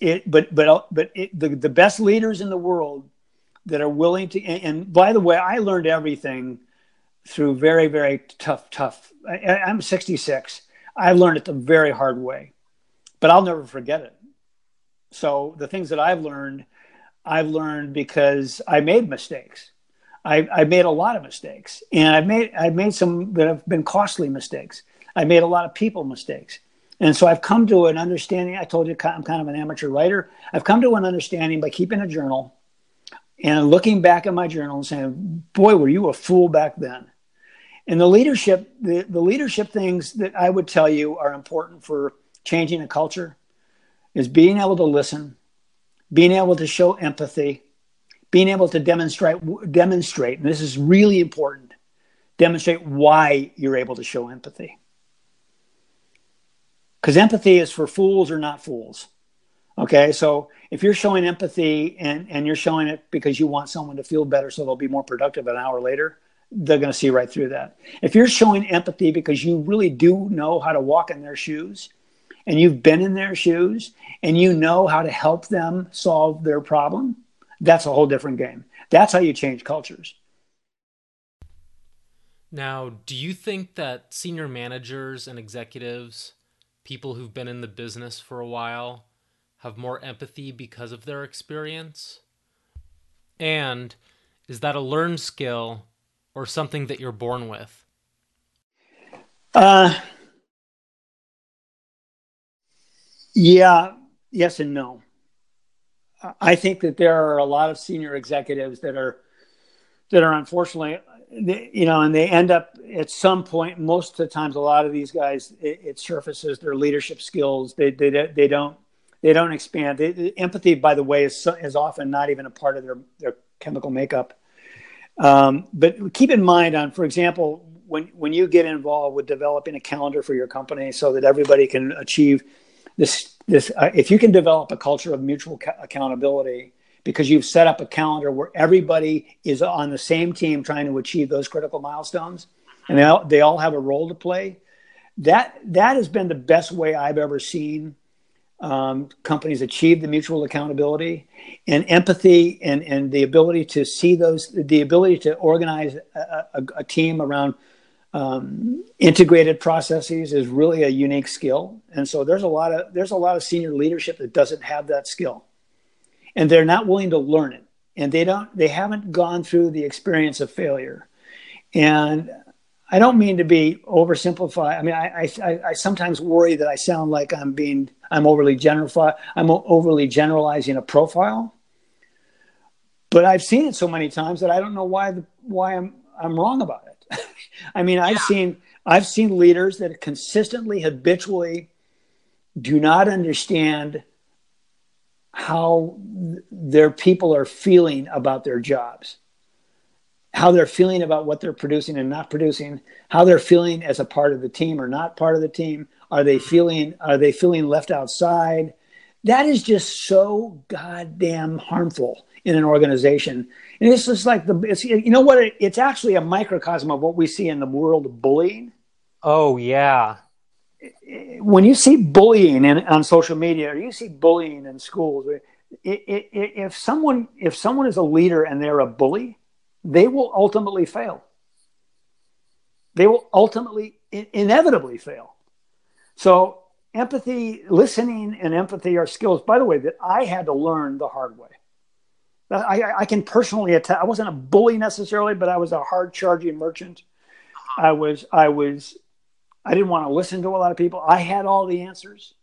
the best leaders in the world that are willing to. And by the way, I learned everything through very, very tough. I'm 66. I learned it the very hard way, but I'll never forget it. So the things that I've learned because I made mistakes. I made a lot of mistakes, and I've made some that have been costly mistakes. I made a lot of people mistakes. And so I've come to an understanding. I told you I'm kind of an amateur writer. I've come to an understanding by keeping a journal and looking back at my journal and saying, boy, were you a fool back then. And the leadership things that I would tell you are important for changing a culture is being able to listen, being able to show empathy, being able to demonstrate, and this is really important, demonstrate why you're able to show empathy. Because empathy is for fools or not fools. Okay, so if you're showing empathy and you're showing it because you want someone to feel better so they'll be more productive an hour later, they're going to see right through that. If you're showing empathy because you really do know how to walk in their shoes and you've been in their shoes and you know how to help them solve their problem, that's a whole different game. That's how you change cultures. Now, do you think that senior managers and executives people who've been in the business for a while have more empathy because of their experience? And is that a learned skill or something that you're born with? Yeah, yes and no. I think that there are a lot of senior executives that are unfortunately, and they end up at some point. Most of the times, a lot of these guys, it surfaces their leadership skills. They don't expand. Empathy, by the way, is often not even a part of their chemical makeup. But keep in mind, for example, when you get involved with developing a calendar for your company so that everybody can achieve this, if you can develop a culture of mutual accountability because you've set up a calendar where everybody is on the same team trying to achieve those critical milestones, and they all have a role to play. That has been the best way I've ever seen companies achieve the mutual accountability and empathy and the ability to see the ability to organize a team around integrated processes is really a unique skill. And so there's a lot of senior leadership that doesn't have that skill, and they're not willing to learn it, and they haven't gone through the experience of failure. And I don't mean to be oversimplified. I mean, I sometimes worry that I sound like I'm overly generalizing a profile, but I've seen it so many times that I don't know why I'm wrong about it. I mean, I've seen leaders that consistently, habitually do not understand how their people are feeling about their jobs, how they're feeling about what they're producing and not producing, how they're feeling as a part of the team or not part of the team. Are they feeling left outside? That is just so goddamn harmful in an organization. And it's just like it's actually a microcosm of what we see in the world of bullying. Oh yeah. When you see bullying on social media, or you see bullying in schools, if someone is a leader and they're a bully, they will ultimately fail. They will inevitably fail. So listening and empathy are skills, by the way, that I had to learn the hard way. I can personally attest. I wasn't a bully necessarily, but I was a hard charging merchant. I didn't want to listen to a lot of people. I had all the answers.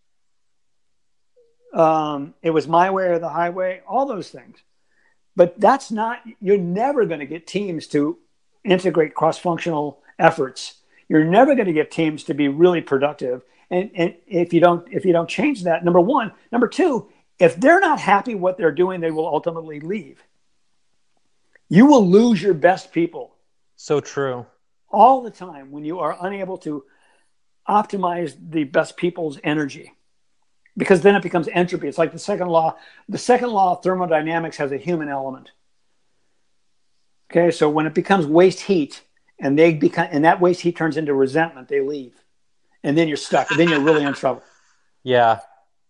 It was my way or the highway, all those things. But you're never going to get teams to integrate cross-functional efforts. You're never going to get teams to be really productive. And if you don't change that, number one. Number two, if they're not happy what they're doing, they will ultimately leave. You will lose your best people. So true. All the time when you are unable to optimize the best people's energy. Because then it becomes entropy. It's like the second law. The second law of thermodynamics has a human element. Okay, so when it becomes waste heat, and that waste heat turns into resentment, they leave, and then you're stuck. And then you're really in trouble. Yeah.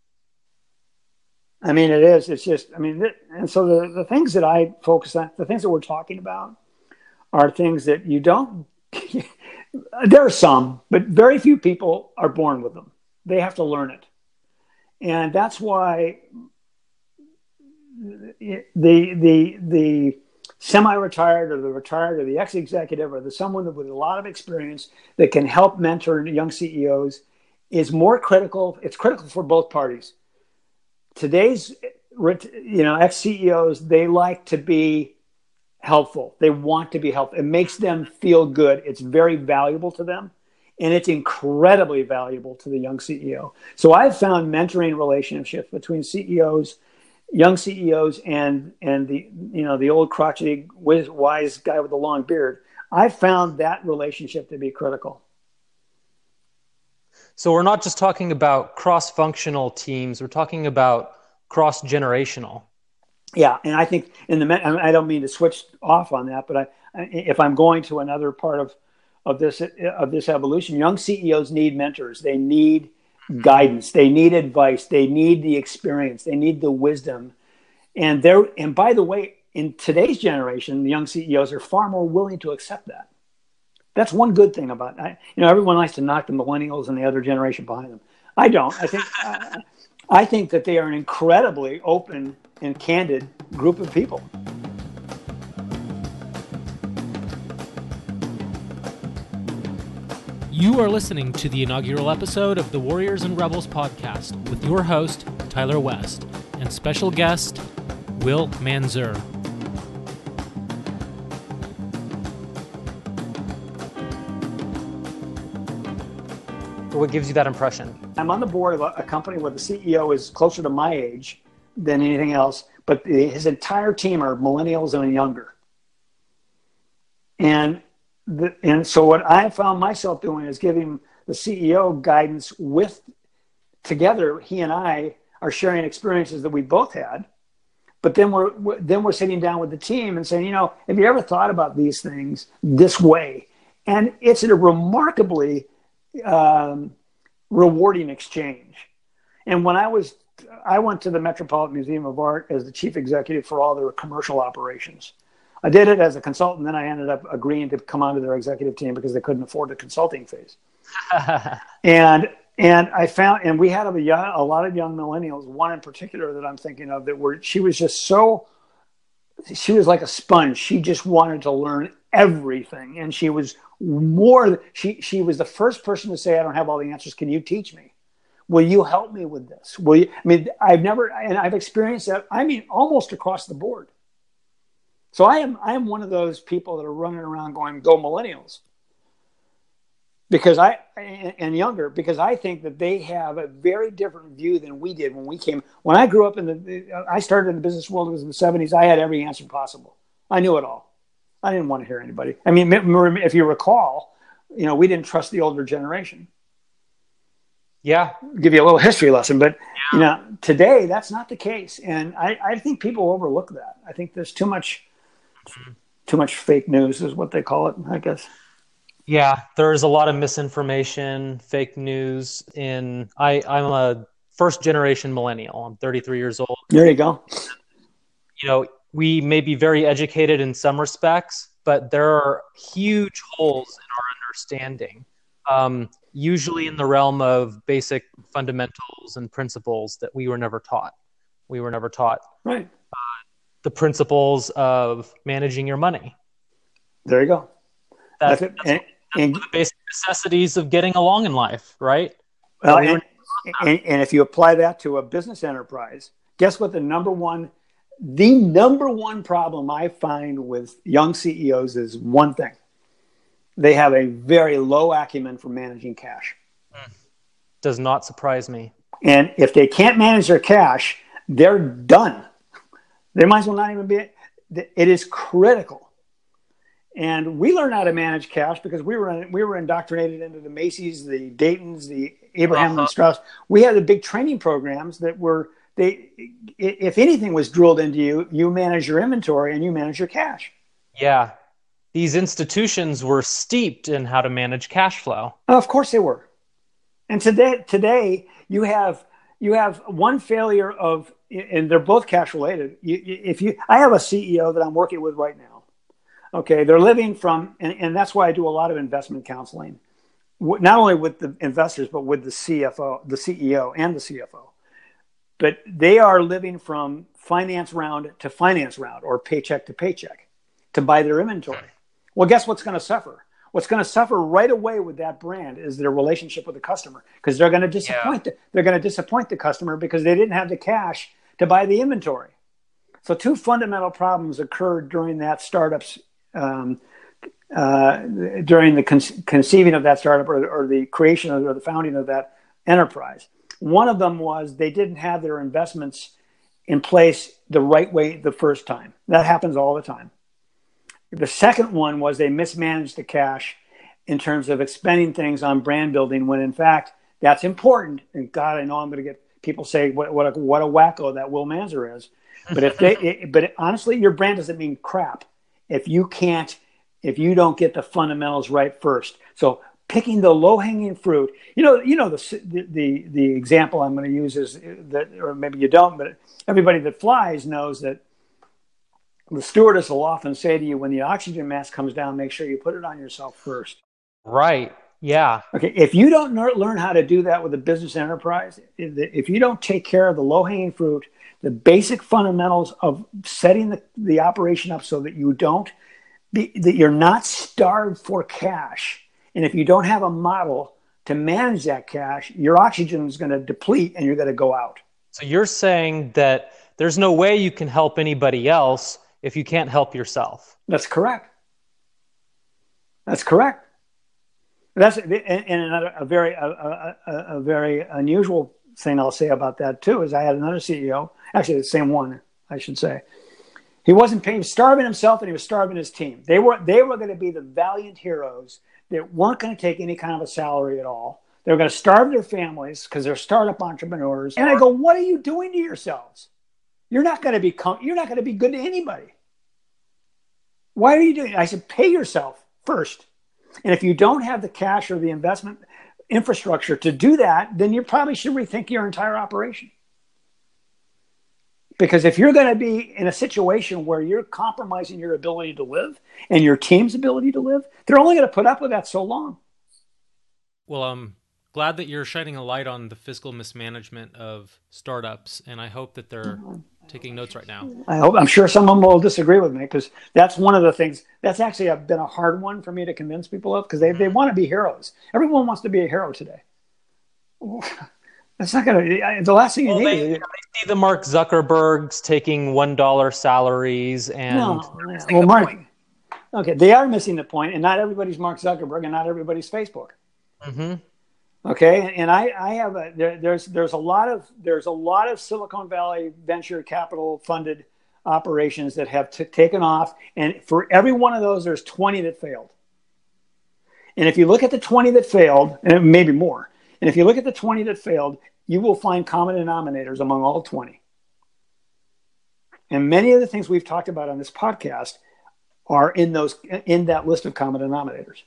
I mean, it is. It's just. I mean, and so the things that I focus on, the things that we're talking about, are things that you don't. There are some, but very few people are born with them. They have to learn it. And that's why the semi-retired or the retired or the ex-executive or someone with a lot of experience that can help mentor young CEOs is more critical. It's critical for both parties. Today's ex-CEOs, they like to be helpful. They want to be helpful. It makes them feel good. It's very valuable to them. And it's incredibly valuable to the young CEO. So I've found mentoring relationships between CEOs, young CEOs, and the old crotchety wise guy with the long beard. I've found that relationship to be critical. So we're not just talking about cross-functional teams. We're talking about cross-generational. Yeah, and I think I don't mean to switch off on that, but if I'm going to another part of this evolution, young CEOs need mentors. They need guidance. They need advice. They need the experience. They need the wisdom. And by the way, in today's generation, the young CEOs are far more willing to accept that. That's one good thing about it. Everyone likes to knock the millennials and the other generation behind them. I don't. I think that they are an incredibly open and candid group of people. You are listening to the inaugural episode of the Warriors and Rebels podcast with your host, Tyler West, and special guest, Will Manzer. What gives you that impression? I'm on the board of a company where the CEO is closer to my age than anything else, but his entire team are millennials and younger. And so what I found myself doing is giving the CEO guidance together. He and I are sharing experiences that we both had, but then we're sitting down with the team and saying, have you ever thought about these things this way? And it's a remarkably rewarding exchange. And when I went to the Metropolitan Museum of Art as the chief executive for all their commercial operations. I did it as a consultant, then I ended up agreeing to come onto their executive team because they couldn't afford the consulting fees. And I found, and we had a lot of young millennials, one in particular that I'm thinking of she was like a sponge. She just wanted to learn everything. And she was she was the first person to say, I don't have all the answers. Can you teach me? Will you help me with this? I've experienced that. Almost across the board. So I am one of those people that are running around going, go millennials. And younger, because I think that they have a very different view than we did when we came. When I grew up I started in the business world, it was in the 70s. I had every answer possible. I knew it all. I didn't want to hear anybody. If you recall, we didn't trust the older generation. Yeah. Give you a little history lesson, but today that's not the case. And I think people overlook that. I think there's too much fake news is what they call it, I guess. Yeah, there's a lot of misinformation, fake news. I'm a first generation millennial. I'm 33 years old. There you go. We may be very educated in some respects, but there are huge holes in our understanding, usually in the realm of basic fundamentals and principles that we were never taught. Right. The principles of managing your money. There you go. That's the basic necessities of getting along in life, right? Well, and if you apply that to a business enterprise, guess what the number one problem I find with young CEOs is one thing. They have a very low acumen for managing cash. Does not surprise me. And if they can't manage their cash, they're done. They might as well not even be. It is critical. And we learned how to manage cash because we were indoctrinated into the Macy's, the Dayton's, the Abraham and Strauss. We had the big training programs that if anything was drilled into you, you manage your inventory and you manage your cash. Yeah. These institutions were steeped in how to manage cash flow. Of course they were. And today you have one failure of, and they're both cash related. I have a CEO that I'm working with right now. Okay, they're living from, and that's why I do a lot of investment counseling, not only with the investors but with the CFO, the CEO, and the CFO. But they are living from finance round to finance round, or paycheck to paycheck, to buy their inventory. Well, guess what's going to suffer? What's going to suffer right away with that brand is their relationship with the customer, because they're going to disappoint. They're going to disappoint the customer because they didn't have the cash to buy the inventory. So two fundamental problems occurred during that startup's during the conceiving of that startup or the creation or the founding of that enterprise. One of them was they didn't have their investments in place the right way the first time. That happens all the time. The second one was they mismanaged the cash in terms of expending things on brand building when in fact that's important. And God, I know I'm going to get people say what a wacko that Will Manzer is. But honestly, your brand doesn't mean crap if you don't get the fundamentals right first. So picking the low-hanging fruit, the example I'm going to use is that, or maybe you don't, but everybody that flies knows that the stewardess will often say to you, when the oxygen mask comes down, make sure you put it on yourself first. Right. Yeah. Okay, if you don't learn how to do that with a business enterprise, if you don't take care of the low-hanging fruit, the basic fundamentals of setting the operation up so that that you're not starved for cash, and if you don't have a model to manage that cash, your oxygen is going to deplete and you're going to go out. So you're saying that there's no way you can help anybody else if you can't help yourself. That's correct. That's correct. That's another a very unusual thing I'll say about that too is I had another CEO, actually the same one, I should say. He wasn't paying, he was starving himself and he was starving his team. They were going to be the valiant heroes that weren't going to take any kind of a salary at all. They were going to starve their families because they're startup entrepreneurs. And I go, what are you doing to yourselves? You're not going to be good to anybody. Why are you doing it? I said, pay yourself first. And if you don't have the cash or the investment infrastructure to do that, then you probably should rethink your entire operation. Because if you're going to be in a situation where you're compromising your ability to live and your team's ability to live, they're only going to put up with that so long. Well, I'm glad that you're shining a light on the fiscal mismanagement of startups, and I hope that they're taking notes right now. I'm sure some of them will disagree with me because that's one of the things that's actually been a hard one for me to convince people of because they want to be heroes. Everyone wants to be a hero today. That's not going to, the last thing you need. They see the Mark Zuckerbergs taking $1 salaries and. Well, Mark, okay, they are missing the point, and not everybody's Mark Zuckerberg and not everybody's Facebook. Mm-hmm. Okay, and I have there's a lot of Silicon Valley venture capital funded operations that have taken off, and for every one of those, there's 20 that failed. And if you look at the 20 that failed, and maybe more, and if you look at the 20 that failed, you will find common denominators among all 20. And many of the things we've talked about on this podcast are in that list of common denominators.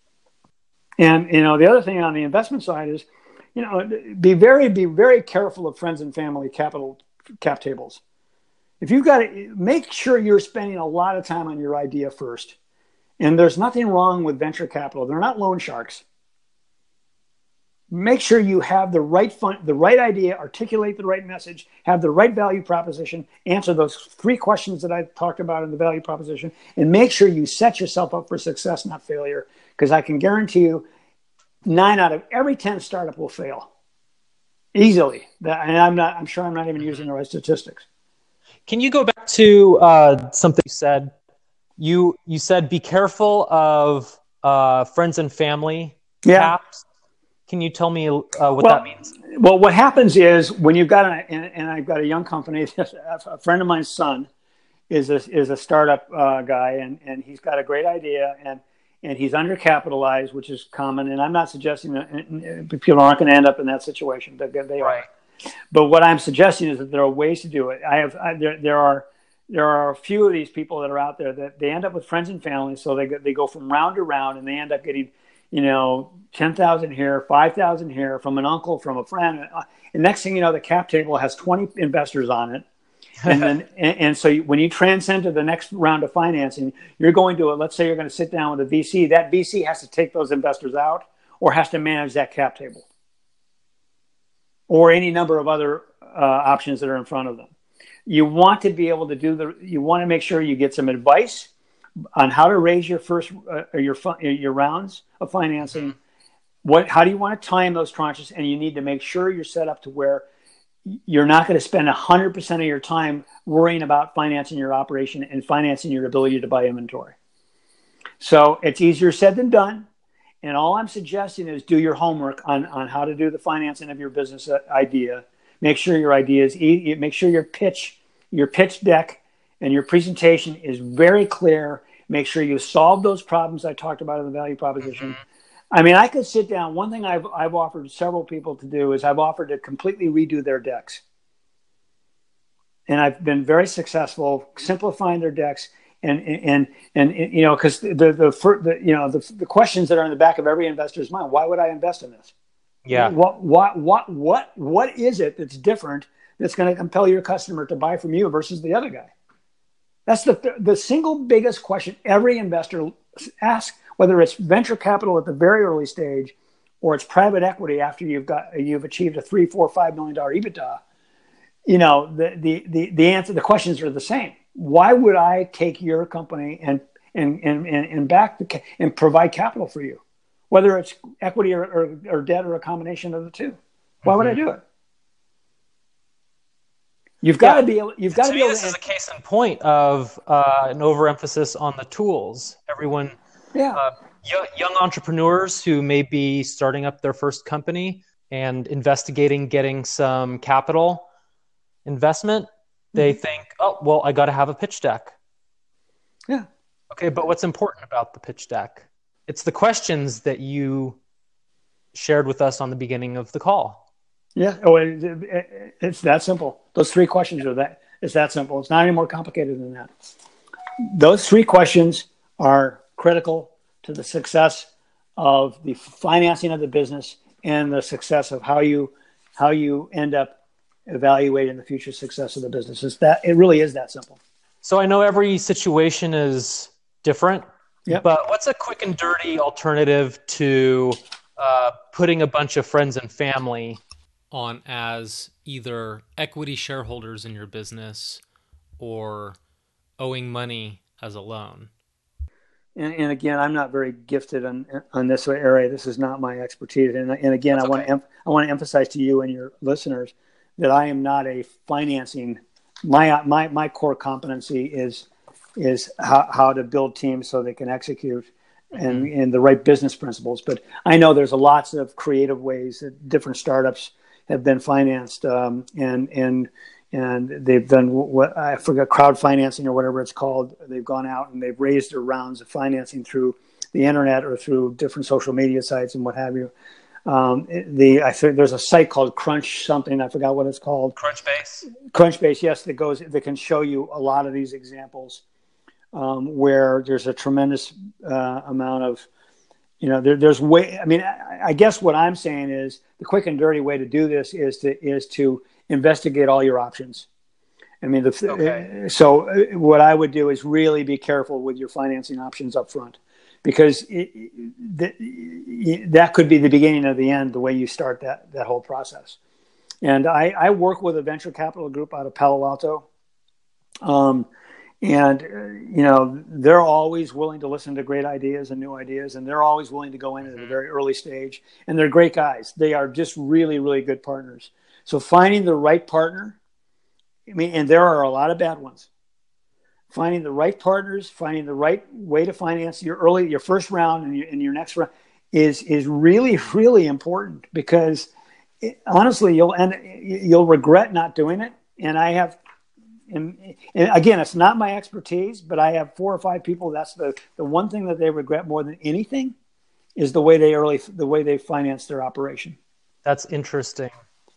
And, the other thing on the investment side is, be very careful of friends and family cap tables. If you've got to make sure you're spending a lot of time on your idea first. And there's nothing wrong with venture capital. They're not loan sharks. Make sure you have the right idea, articulate the right message, have the right value proposition, answer those 3 questions that I talked about in the value proposition, and make sure you set yourself up for success, not failure. Because I can guarantee you 9 out of every 10 startup will fail easily. And I'm sure I'm not even using the right statistics. Can you go back to something you said? You said be careful of friends and family caps. Can you tell me what that means? Well, what happens is when you've got and I've got a young company, a friend of mine's son is a startup guy, and he's got a great idea, and he's undercapitalized, which is common. And I'm not suggesting that people aren't going to end up in that situation. They are. But what I'm suggesting is that there are ways to do it. There are a few of these people that are out there that they end up with friends and family, so they go from round to round, and they end up getting 10,000 here, 5,000 here from an uncle, from a friend. And next thing you know, the cap table has 20 investors on it. And then, and so when you transcend to the next round of financing, you're going to, let's say you're going to sit down with a VC. That VC has to take those investors out or has to manage that cap table or any number of other options that are in front of them. You want to be able to you want to make sure you get some advice on how to raise your first, your rounds of financing. How do you want to time those tranches? And you need to make sure you're set up to where you're not going to spend 100% of your time worrying about financing your operation and financing your ability to buy inventory. So it's easier said than done. And all I'm suggesting is do your homework on how to do the financing of your business idea. Make sure your idea is easy. Make sure your pitch deck and your presentation is very clear. Make sure you solve those problems I talked about in the value proposition. I mean, I could sit down. One thing I've offered several people to do is I've offered to completely redo their decks. And I've been very successful simplifying their decks. And because the questions that are in the back of every investor's mind, why would I invest in this? Yeah. What is it that's different that's going to compel your customer to buy from you versus the other guy? That's the single biggest question every investor asks whether it's venture capital at the very early stage, or it's private equity after you've achieved a $3, $4, $5 million EBITDA. The answer, the questions are the same. Why would I take your company and provide capital for you, whether it's equity or debt or a combination of the two? Why would I do it? You've got to be able. You've got to be able. This is a case in point of an overemphasis on the tools. Everyone, young entrepreneurs who may be starting up their first company and investigating getting some capital investment, they think, oh, well, I got to have a pitch deck. Yeah. Okay, but what's important about the pitch deck? It's the questions that you shared with us on the beginning of the call. Yeah. Oh, it's that simple. Those three questions it's that simple. It's not any more complicated than that. Those three questions are critical to the success of the financing of the business and the success of how you end up evaluating the future success of the business. It really is that simple. So I know every situation is different, yep. But what's a quick and dirty alternative to putting a bunch of friends and family on as either equity shareholders in your business or owing money as a loan? And again, I'm not very gifted on this area. This is not my expertise. And again, I want to emphasize to you and your listeners that I am not a financing. My core competency is how to build teams so they can execute and the right business principles. But I know there's lots of creative ways that different startups have been financed, and they've done what I forget, crowd financing or whatever it's called. They've gone out and they've raised their rounds of financing through the internet or through different social media sites and what have you. I think there's a site called Crunch something. I forgot what it's called. Crunchbase, yes, that can show you a lot of these examples where there's a tremendous amount of. There's way. I mean, I guess what I'm saying is the quick and dirty way to do this is to investigate all your options. I mean, so what I would do is really be careful with your financing options up front, because that could be the beginning of the end, the way you start that whole process. And I work with a venture capital group out of Palo Alto. They're always willing to listen to great ideas and new ideas, and they're always willing to go in at a very early stage. And they're great guys. They are just really, really good partners. So finding the right partner, and there are a lot of bad ones. Finding the right partners, finding the right way to finance your first round and your next round is really, really important, because honestly, you'll regret not doing it. And I have. And again, it's not my expertise, but I have 4 or 5 people. That's the one thing that they regret more than anything is the way they financed their operation. That's interesting.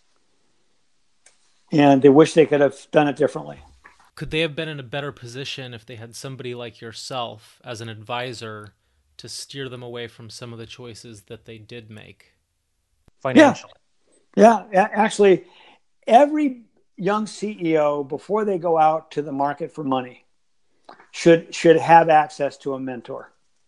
And they wish they could have done it differently. Could they have been in a better position if they had somebody like yourself as an advisor to steer them away from some of the choices that they did make financially? Yeah. Actually, every young CEO, before they go out to the market for money, should have access to a mentor.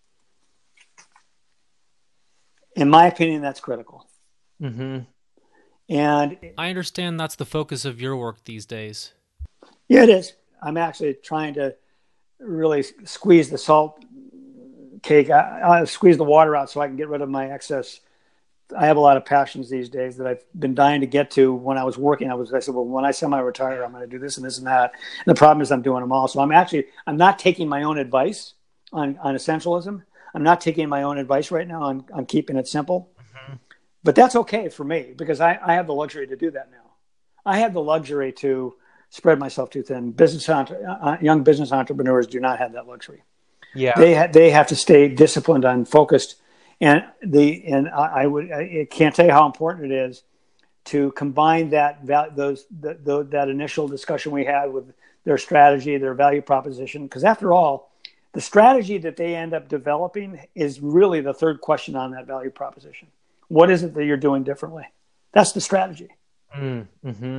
In my opinion, that's critical. Mm-hmm. And I understand that's the focus of your work these days. Yeah, it is. I'm actually trying to really squeeze the salt cake. I squeeze the water out so I can get rid of my excess. I have a lot of passions these days that I've been dying to get to. When I was working, I said, well, when I semi-retire, I'm going to do this and this and that. And the problem is I'm doing them all. So I'm not taking my own advice on essentialism. I'm not taking my own advice right now on keeping it simple. Mm-hmm. But that's okay for me, because I have the luxury to do that now. I have the luxury to spread myself too thin. Young business entrepreneurs do not have that luxury. Yeah, they have to stay disciplined and focused. I can't tell you how important it is to combine that initial discussion we had with their strategy, their value proposition. Because after all, the strategy that they end up developing is really the third question on that value proposition. What is it that you're doing differently? That's the strategy. Mm-hmm.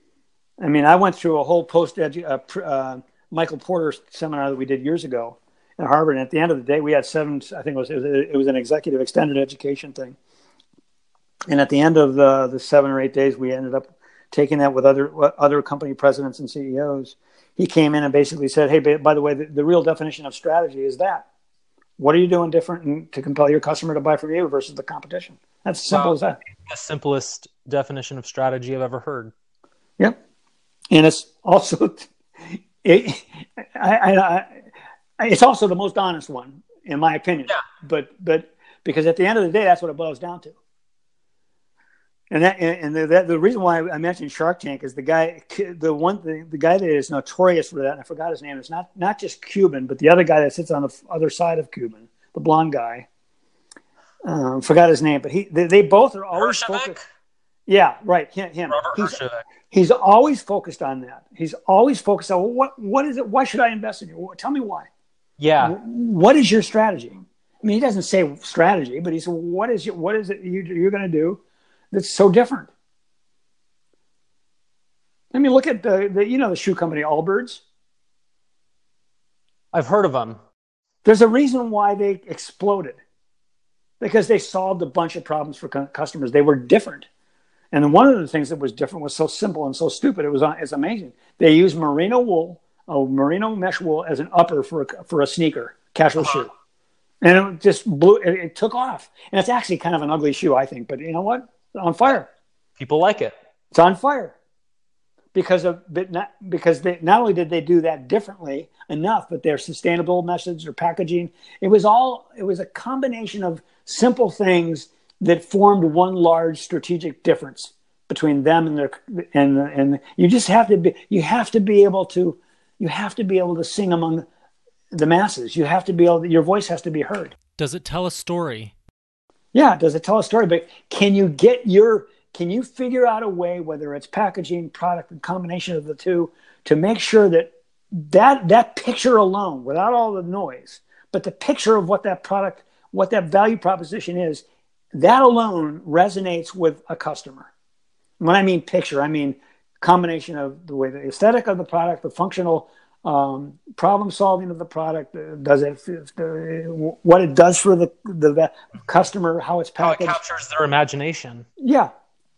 I mean, I went through a whole Michael Porter seminar that we did years ago, at Harvard. And at the end of the day, we had seven. I think it was an executive extended education thing. And at the end of the 7 or 8 days, we ended up taking that with other company presidents and CEOs. He came in and basically said, "Hey, by the way, the real definition of strategy is that. What are you doing different to compel your customer to buy from you versus the competition?" That's simple as that. The simplest definition of strategy I've ever heard. Yep. And it's also it's also the most honest one, in my opinion. Yeah. But because at the end of the day, that's what it boils down to. And the reason why I mentioned Shark Tank is the guy that is notorious for that, and I forgot his name. It's not just Cuban, but the other guy that sits on the other side of Cuban, the blonde guy. Forgot his name, but they both are always focused. Yeah, right. Him. He's always focused on that. He's always focused on what is it? Why should I invest in you? Tell me why. Yeah. What is your strategy? I mean, he doesn't say strategy, but he said, what is it you're going to do that's so different? I mean, look at the shoe company Allbirds. I've heard of them. There's a reason why they exploded, because they solved a bunch of problems for customers. They were different. And one of the things that was different was so simple and so stupid. It's amazing. They used merino mesh wool as an upper for a sneaker, casual shoe. And it just blew, it took off. And it's actually kind of an ugly shoe, I think. But you know what? It's on fire. People like it. It's on fire. Because they not only did they do that differently enough, but their sustainable methods or packaging, it was a combination of simple things that formed one large strategic difference between them and you just have to be able to sing among the masses. You have to be able, your voice has to be heard. Does it tell a story? Yeah, does it tell a story? But can you figure out a way, whether it's packaging, product, and combination of the two, to make sure that picture alone, without all the noise, but the picture of what that product, what that value proposition is, that alone resonates with a customer. When I mean picture, I mean combination of the way the aesthetic of the product, the functional problem solving of the product, what it does for the customer, how it's packaged, how it captures their imagination. Yeah.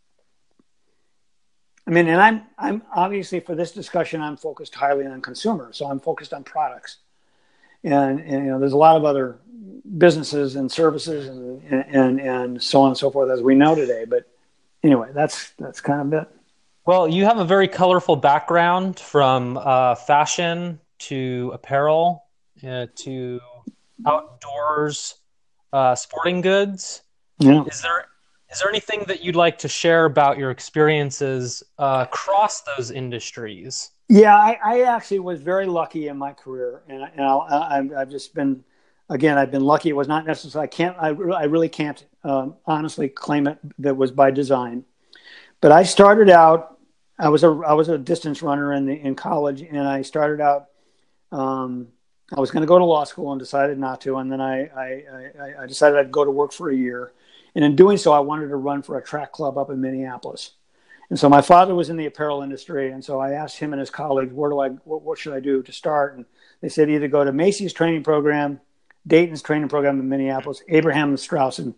I mean, and I'm obviously, for this discussion, I'm focused highly on consumers, so I'm focused on products, and there's a lot of other businesses and services and so on and so forth, as we know today. But anyway, that's kind of it. Well, you have a very colorful background, from fashion to apparel to outdoors, sporting goods. Yeah. Is there anything that you'd like to share about your experiences across those industries? Yeah, I actually was very lucky in my career, and I've just been, again, I've been lucky. It was not necessarily, I really can't honestly claim it that was by design. But I started out, I was a distance runner in college, and I started out, I was going to go to law school and decided not to, and then I decided I'd go to work for a year. And in doing so, I wanted to run for a track club up in Minneapolis. And so my father was in the apparel industry, and so I asked him and his colleagues, what should I do to start? And they said either go to Macy's training program, Dayton's training program in Minneapolis, Abraham Strauss in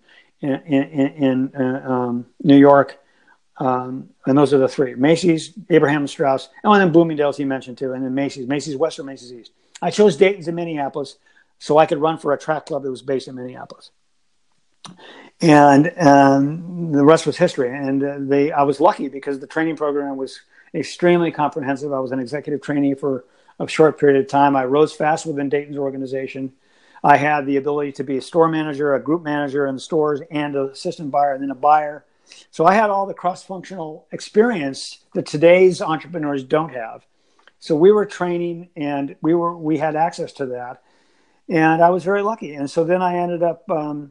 New York, and those are the three: Macy's, Abraham Strauss, and then Bloomingdale's he mentioned too, and then Macy's West or Macy's East. I chose Dayton's in Minneapolis so I could run for a track club that was based in Minneapolis. And the rest was history. And I was lucky because the training program was extremely comprehensive. I was an executive trainee for a short period of time. I rose fast within Dayton's organization. I had the ability to be a store manager, a group manager in the stores, and an assistant buyer, and then a buyer. So I had all the cross-functional experience that today's entrepreneurs don't have. So we were training, and we had access to that. And I was very lucky. And so then I ended up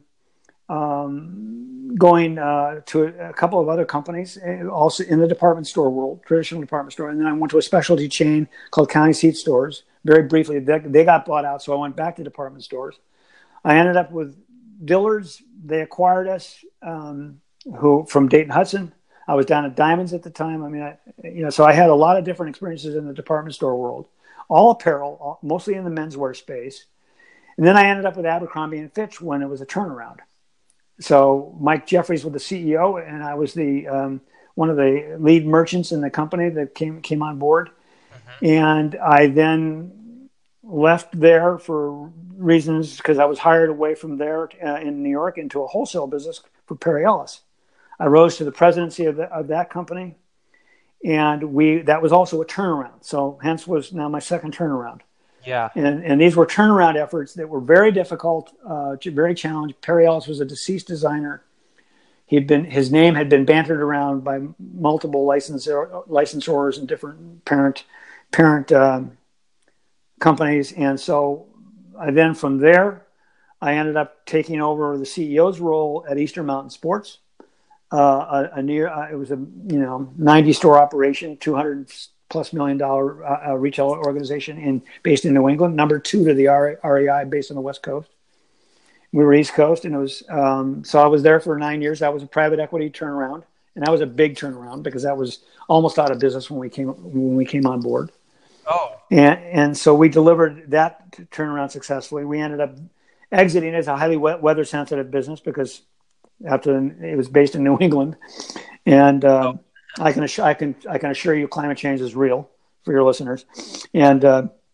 going to a couple of other companies, also in the department store world, traditional department store. And then I went to a specialty chain called County Seat Stores. Very briefly, they got bought out, so I went back to department stores. I ended up with Dillard's. They acquired us, from Dayton Hudson. I was down at Diamonds at the time. I mean, so I had a lot of different experiences in the department store world, all apparel, mostly in the menswear space. And then I ended up with Abercrombie and Fitch when it was a turnaround. So Mike Jeffries was the CEO, and I was the one of the lead merchants in the company that came on board. And I then left there for reasons because I was hired away from there in New York into a wholesale business for Perry Ellis. I rose to the presidency of that company, and that was also a turnaround. So hence was now my second turnaround. Yeah. And these were turnaround efforts that were very difficult, very challenging. Perry Ellis was a deceased designer. His name had been bantered around by multiple licensors and different parent companies. And so from there, I ended up taking over the CEO's role at Eastern Mountain Sports. It was a 90 store operation, $200+ million retail organization based in New England, number 2 to the REI based on the West Coast. We were East Coast, and it was so I was there for 9 years. That was a private equity turnaround, and that was a big turnaround because that was almost out of business when we came on board. Oh, and so we delivered that turnaround successfully. We ended up exiting as a highly weather sensitive business because after it was based in New England, and I can assure you climate change is real for your listeners, and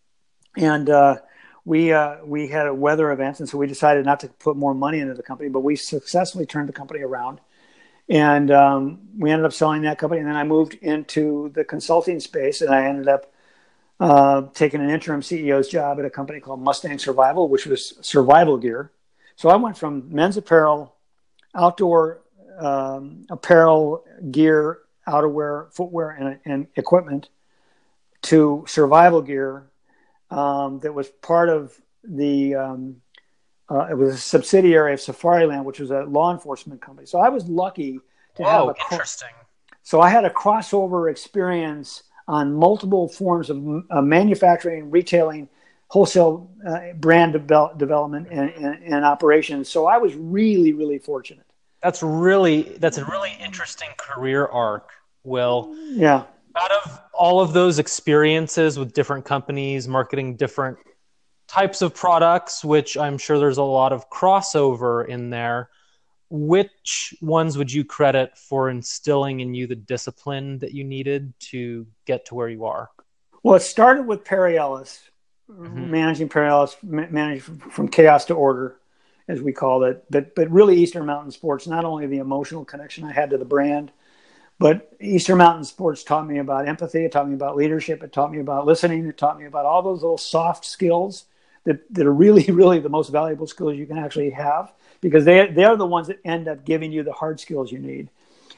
we had a weather event, and so we decided not to put more money into the company, but we successfully turned the company around, and we ended up selling that company, and then I moved into the consulting space, and I ended up taking an interim CEO's job at a company called Mustang Survival, which was survival gear. So I went from men's apparel, outdoor apparel, gear, outerwear, footwear, and equipment to survival gear that was part of the it was a subsidiary of Safariland, which was a law enforcement company. So I was lucky to have interesting. So I had a crossover experience on multiple forms of manufacturing, retailing, wholesale brand development, and operations. So I was really, really fortunate. That's a really interesting career arc, Will. Yeah. Out of all of those experiences with different companies, marketing different types of products, which I'm sure there's a lot of crossover in there, which ones would you credit for instilling in you the discipline that you needed to get to where you are? Well, it started with Perry Ellis, managing Perry Ellis, managing from chaos to order, as we called it. But really Eastern Mountain Sports, not only the emotional connection I had to the brand, but Eastern Mountain Sports taught me about empathy. It taught me about leadership. It taught me about listening. It taught me about all those little soft skills that are really, really the most valuable skills you can actually have, because they're the ones that end up giving you the hard skills you need.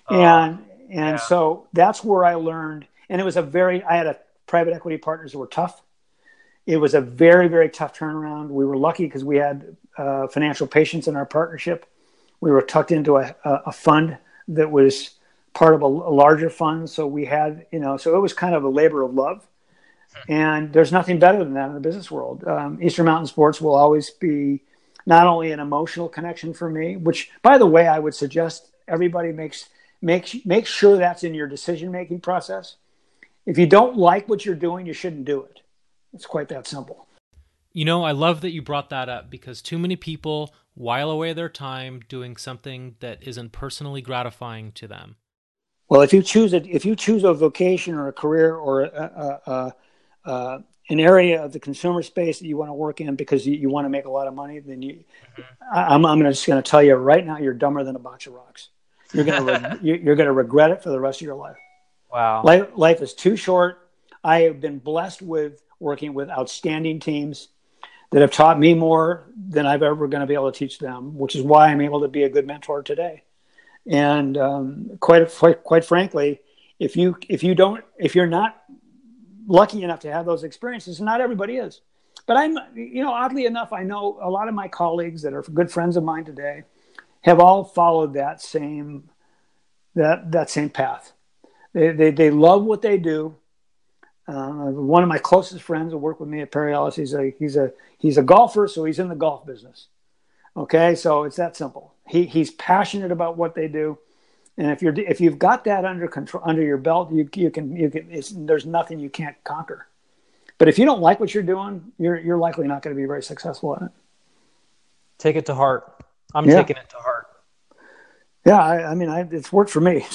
So that's where I learned. And it was I had a private equity partners that were tough. It was a very, very tough turnaround. We were lucky because we had financial patience in our partnership. We were tucked into a fund that was part of a larger fund. So we had, so it was kind of a labor of love. And there's nothing better than that in the business world. Eastern Mountain Sports will always be not only an emotional connection for me, which, by the way, I would suggest everybody make sure that's in your decision-making process. If you don't like what you're doing, you shouldn't do it. It's quite that simple. I love that you brought that up, because too many people while away their time doing something that isn't personally gratifying to them. Well, if you choose a vocation or a career or an area of the consumer space that you want to work in because you want to make a lot of money, then I'm just going to tell you right now, you're dumber than a box of rocks. You're going to regret it for the rest of your life. Wow. Life is too short. I have been blessed with working with outstanding teams that have taught me more than I've ever going to be able to teach them, which is why I'm able to be a good mentor today. And quite frankly, if you're not lucky enough to have those experiences, and not everybody is, but oddly enough, I know a lot of my colleagues that are good friends of mine today have all followed that same path. They love what they do. One of my closest friends who worked with me at Perry Ellis, he's a golfer, so he's in the golf business. Okay, so it's that simple. He's passionate about what they do, and if you've got that under control, under your belt, you can. There's nothing you can't conquer. But if you don't like what you're doing, you're likely not going to be very successful at it. Take it to heart. I'm Yeah. taking it to heart. Yeah, I mean, it's worked for me.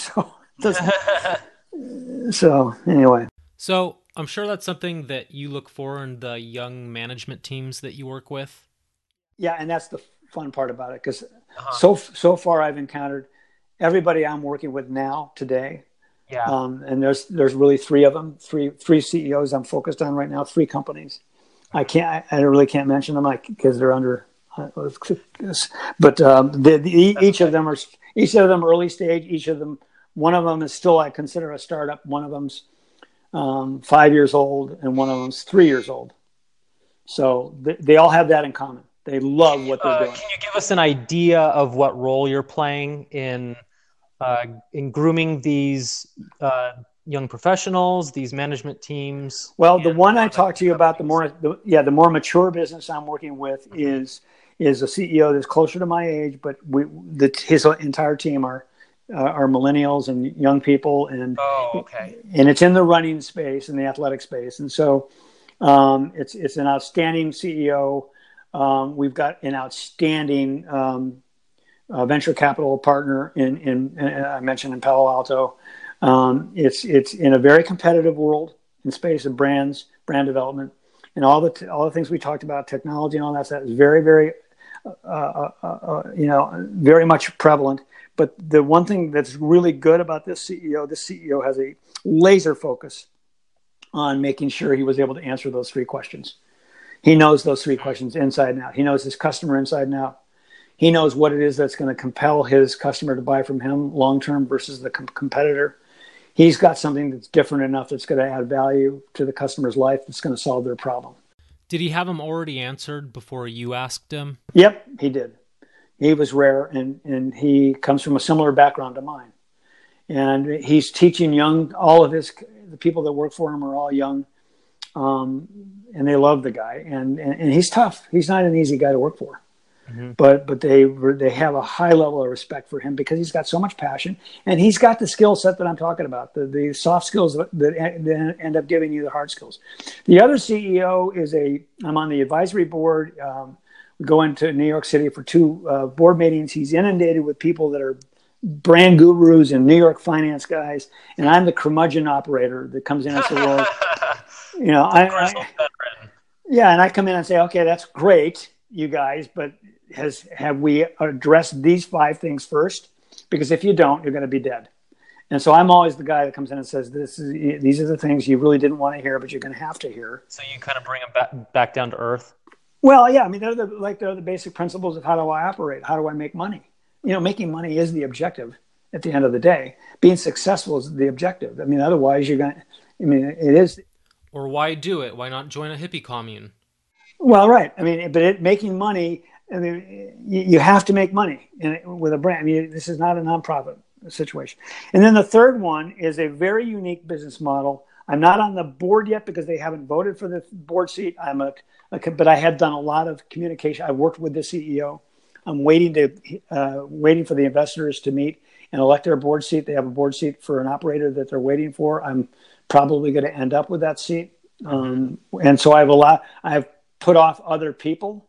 So anyway. So I'm sure that's something that you look for in the young management teams that you work with. Yeah, and that's the fun part about it, because so far I've encountered everybody I'm working with now today. Yeah. And there's really three of them, three CEOs I'm focused on right now, three companies. I really can't mention them because they're under. But each of them are early stage. Each of them, one of them is still, I consider, a startup. One of them's 5 years old, and one of them's 3 years old. So they all have that in common. They love what they're doing. Can you give us an idea of what role you're playing in grooming these young professionals, these management teams? Well, the one I talked to you about, the more mature business I'm working with is a CEO that's closer to my age, but his entire team are millennials and young people, and and it's in the running space, in the athletic space, and so it's an outstanding CEO. We've got an outstanding venture capital partner in I mentioned in Palo Alto. It's in a very competitive world in space of brand development, and all the things we talked about, technology and all that stuff is very, very very much prevalent. But the one thing that's really good about this CEO has a laser focus on making sure he was able to answer those three questions. He knows those three questions inside and out. He knows his customer inside and out. He knows what it is that's going to compel his customer to buy from him long-term versus the competitor. He's got something that's different enough that's going to add value to the customer's life that's going to solve their problem. Did he have them already answered before you asked him? Yep, he did. He was rare, and he comes from a similar background to mine. And he's teaching the people that work for him are all young, and they love the guy. And he's tough. He's not an easy guy to work for. Mm-hmm. But they have a high level of respect for him because he's got so much passion, and he's got the skill set that I'm talking about, the soft skills that end up giving you the hard skills. The other CEO I'm on the advisory board. We go into New York City for 2 board meetings. He's inundated with people that are brand gurus and New York finance guys, and I'm the curmudgeon operator that comes in and says, "Well, and I come in and say, okay, that's great, you guys, but have we addressed these 5 things first? Because if you don't, you're going to be dead." And so I'm always the guy that comes in and says, these are the things you really didn't want to hear, but you're going to have to hear. So you kind of bring them back down to earth. Well, yeah, I mean, they're the basic principles of how do I operate? How do I make money? Making money is the objective at the end of the day. Being successful is the objective. I mean, otherwise it is. Or why do it? Why not join a hippie commune? Well, right. I mean, but making money, I mean, you have to make money with a brand. I mean, this is not a nonprofit situation. And then the third one is a very unique business model. I'm not on the board yet because they haven't voted for the board seat. But I have done a lot of communication. I worked with the CEO. I'm waiting for the investors to meet and elect their board seat. They have a board seat for an operator that they're waiting for. I'm probably going to end up with that seat. And so I've put off other people,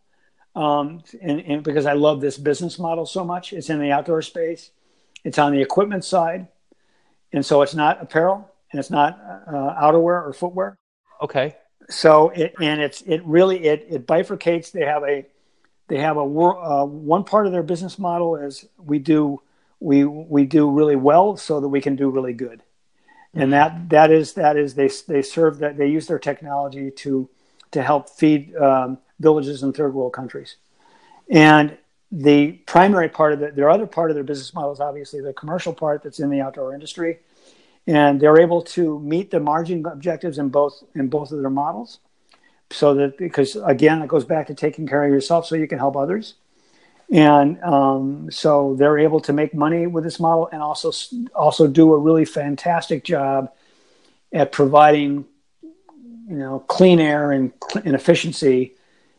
and because I love this business model so much. It's in the outdoor space. It's on the equipment side. And so it's not apparel and it's not outerwear or footwear. Okay. So it really bifurcates. They have one part of their business model is we do really well so that we can do really good. And that is they serve that, they use their technology to help feed villages in third world countries. And the primary part of their other part of their business model is obviously the commercial part that's in the outdoor industry. And they're able to meet the margin objectives in both of their models. So that, because again, it goes back to taking care of yourself so you can help others. And so they're able to make money with this model and also do a really fantastic job at providing, clean air and efficiency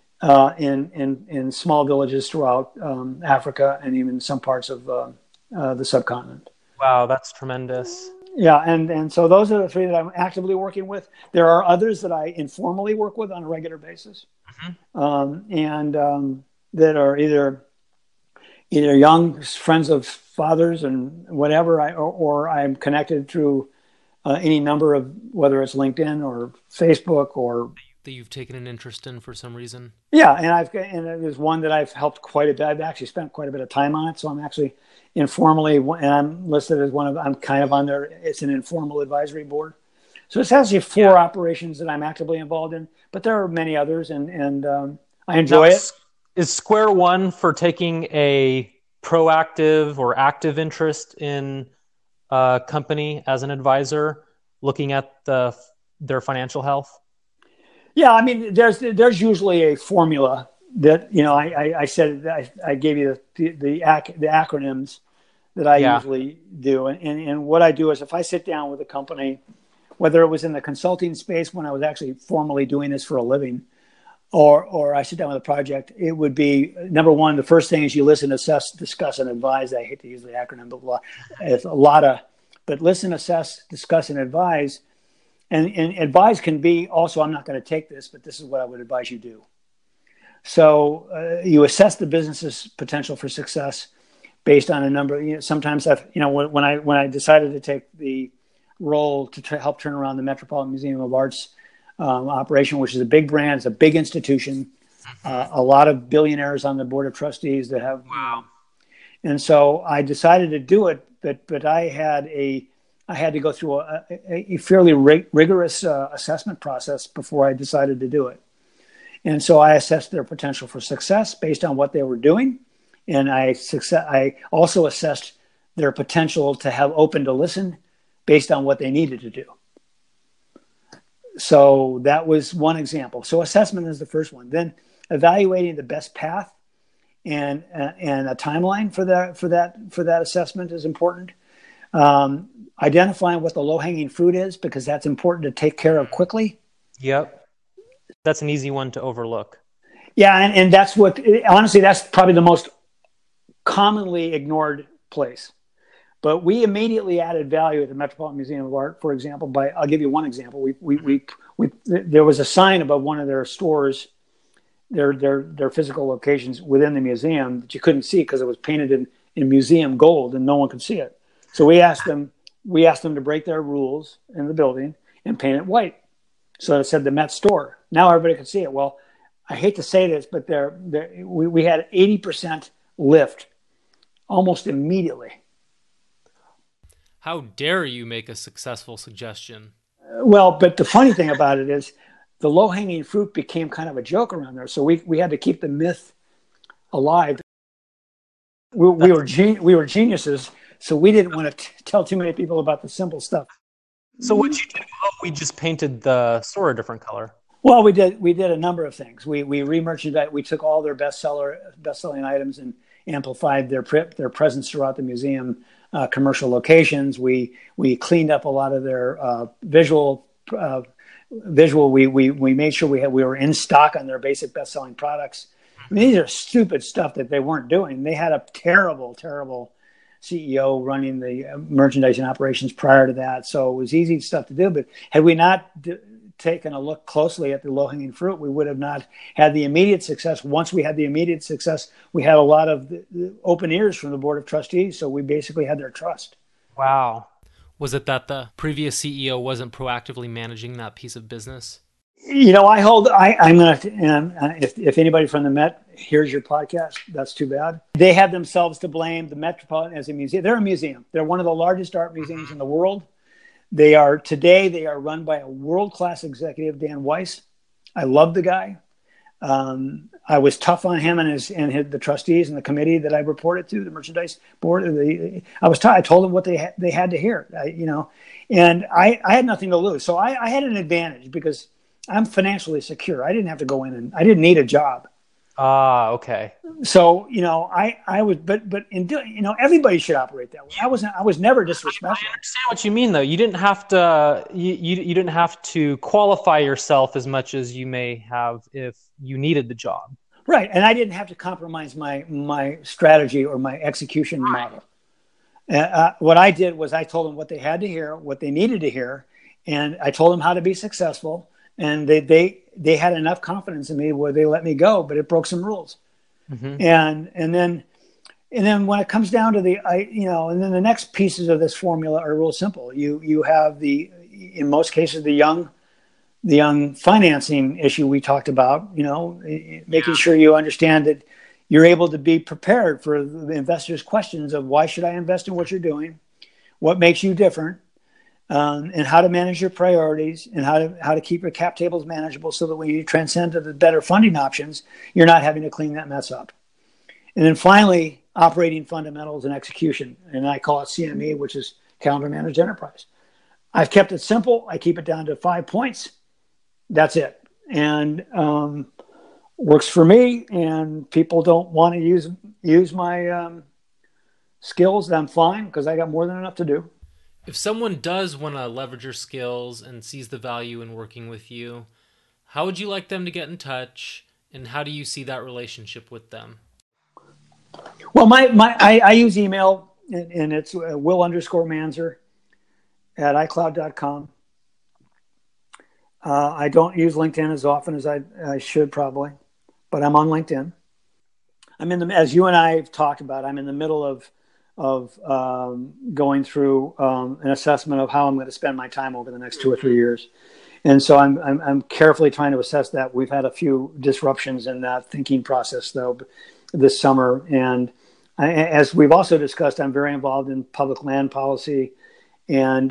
in small villages throughout Africa and even some parts of the subcontinent. Wow, that's tremendous. Yeah, and so those are the 3 that I'm actively working with. There are others that I informally work with on a regular basis. Mm-hmm. that are either young friends of fathers and whatever, or I'm connected through any number of, whether it's LinkedIn or Facebook or that you've taken an interest in for some reason. Yeah, and there's one that I've helped quite a bit. I've actually spent quite a bit of time on it, so I'm actually informally, and I'm listed as I'm kind of on there. It's an informal advisory board. So it's actually 4 operations that I'm actively involved in, but there are many others, and I enjoy it. Is Square one for taking a proactive or active interest in a company as an advisor, looking at their financial health? Yeah, I mean, there's usually a formula that, I said, I gave you the acronyms that I usually do. And what I do is, if I sit down with a company, whether it was in the consulting space when I was actually formally doing this for a living, or I sit down with a project, it would be, number one, the first thing is you listen, assess, discuss, and advise. I hate to use the acronym, but it's a lot of, but listen, assess, discuss, and advise. And advise can be also, I'm not going to take this, but this is what I would advise you do. So you assess the business's potential for success based on a number. Sometimes when I decided to take the role to help turn around the Metropolitan Museum of Art's operation, which is a big brand, it's a big institution, a lot of billionaires on the board of trustees that have. Wow. And so I decided to do it, but I had to go through a fairly rigorous assessment process before I decided to do it. And so I assessed their potential for success based on what they were doing. And I also assessed their potential to have open to listen based on what they needed to do. So that was one example. So assessment is the first one. Then evaluating the best path and a timeline for that assessment is important. Identifying what the low-hanging fruit is, because that's important to take care of quickly. Yep. That's an easy one to overlook. Yeah, and that's honestly, that's probably the most commonly ignored place. But we immediately added value at the Metropolitan Museum of Art, for example, I'll give you one example. There was a sign above one of their stores, their physical locations within the museum, that you couldn't see because it was painted in museum gold and no one could see it. So we asked them to break their rules in the building and paint it white. So it said the Met store. Now everybody could see it. Well, I hate to say this, but we had 80% lift almost immediately. How dare you make a successful suggestion? Well, but the funny thing about it is the low-hanging fruit became kind of a joke around there. So we had to keep the myth alive. We were geniuses. So we didn't want to tell too many people about the simple stuff. So what you do? We just painted the store a different color. Well, we did a number of things. We re-merchandised. We took all their best-selling items and amplified their presence throughout the museum, commercial locations. We cleaned up a lot of their visual. We made sure we were in stock on their basic best-selling products. I mean, these are stupid stuff that they weren't doing. They had a terrible CEO running the merchandising operations prior to that. So it was easy stuff to do. But had we not taken a look closely at the low-hanging fruit, we would have not had the immediate success. Once we had the immediate success, we had a lot of open ears from the board of trustees. So we basically had their trust. Wow. Was it that the previous CEO wasn't proactively managing that piece of business? I'm going to, if anybody from the Met hears your podcast, that's too bad. They have themselves to blame. The Metropolitan as a museum, they're a museum. They're one of the largest art museums in the world. They are run by a world-class executive, Dan Weiss. I love the guy. I was tough on him and the trustees and the committee that I reported to, the merchandise board. I told them what they had to hear, and I had nothing to lose. So I had an advantage because I'm financially secure. I didn't have to go in and I didn't need a job. Okay. So, I was, but in doing, everybody should operate that way. I was never disrespectful. I understand what you mean though. You didn't have to, you didn't have to qualify yourself as much as you may have if you needed the job. Right. And I didn't have to compromise my strategy or my execution model. What I did was I told them what they had to hear, what they needed to hear. And I told them how to be successful. And they had enough confidence in me where they let me go, but it broke some rules. Mm-hmm. And then when it comes down to and then the next pieces of this formula are real simple. You have in most cases, the young financing issue we talked about, making sure you understand that you're able to be prepared for the investors' questions of why should I invest in what you're doing, what makes you different, and how to manage your priorities, and how to keep your cap tables manageable so that when you transcend to the better funding options, you're not having to clean that mess up. And then finally, operating fundamentals and execution, and I call it CME, which is calendar managed enterprise. I've kept it simple. I keep it down to 5 points. That's it. And works for me. And people don't want to use my skills, then I'm fine, because I got more than enough to do. If someone does want to leverage your skills and sees the value in working with you, how would you like them to get in touch, and how do you see that relationship with them? Well, I use email, and it's Will_Manzer at iCloud.com. I don't use LinkedIn as often as I should probably, but I'm on LinkedIn. As you and I have talked about, I'm in the middle of going through an assessment of how I'm going to spend my time over the next 2 or 3 years. And so I'm carefully trying to assess that. We've had a few disruptions in that thinking process, though, this summer. And as we've also discussed, I'm very involved in public land policy and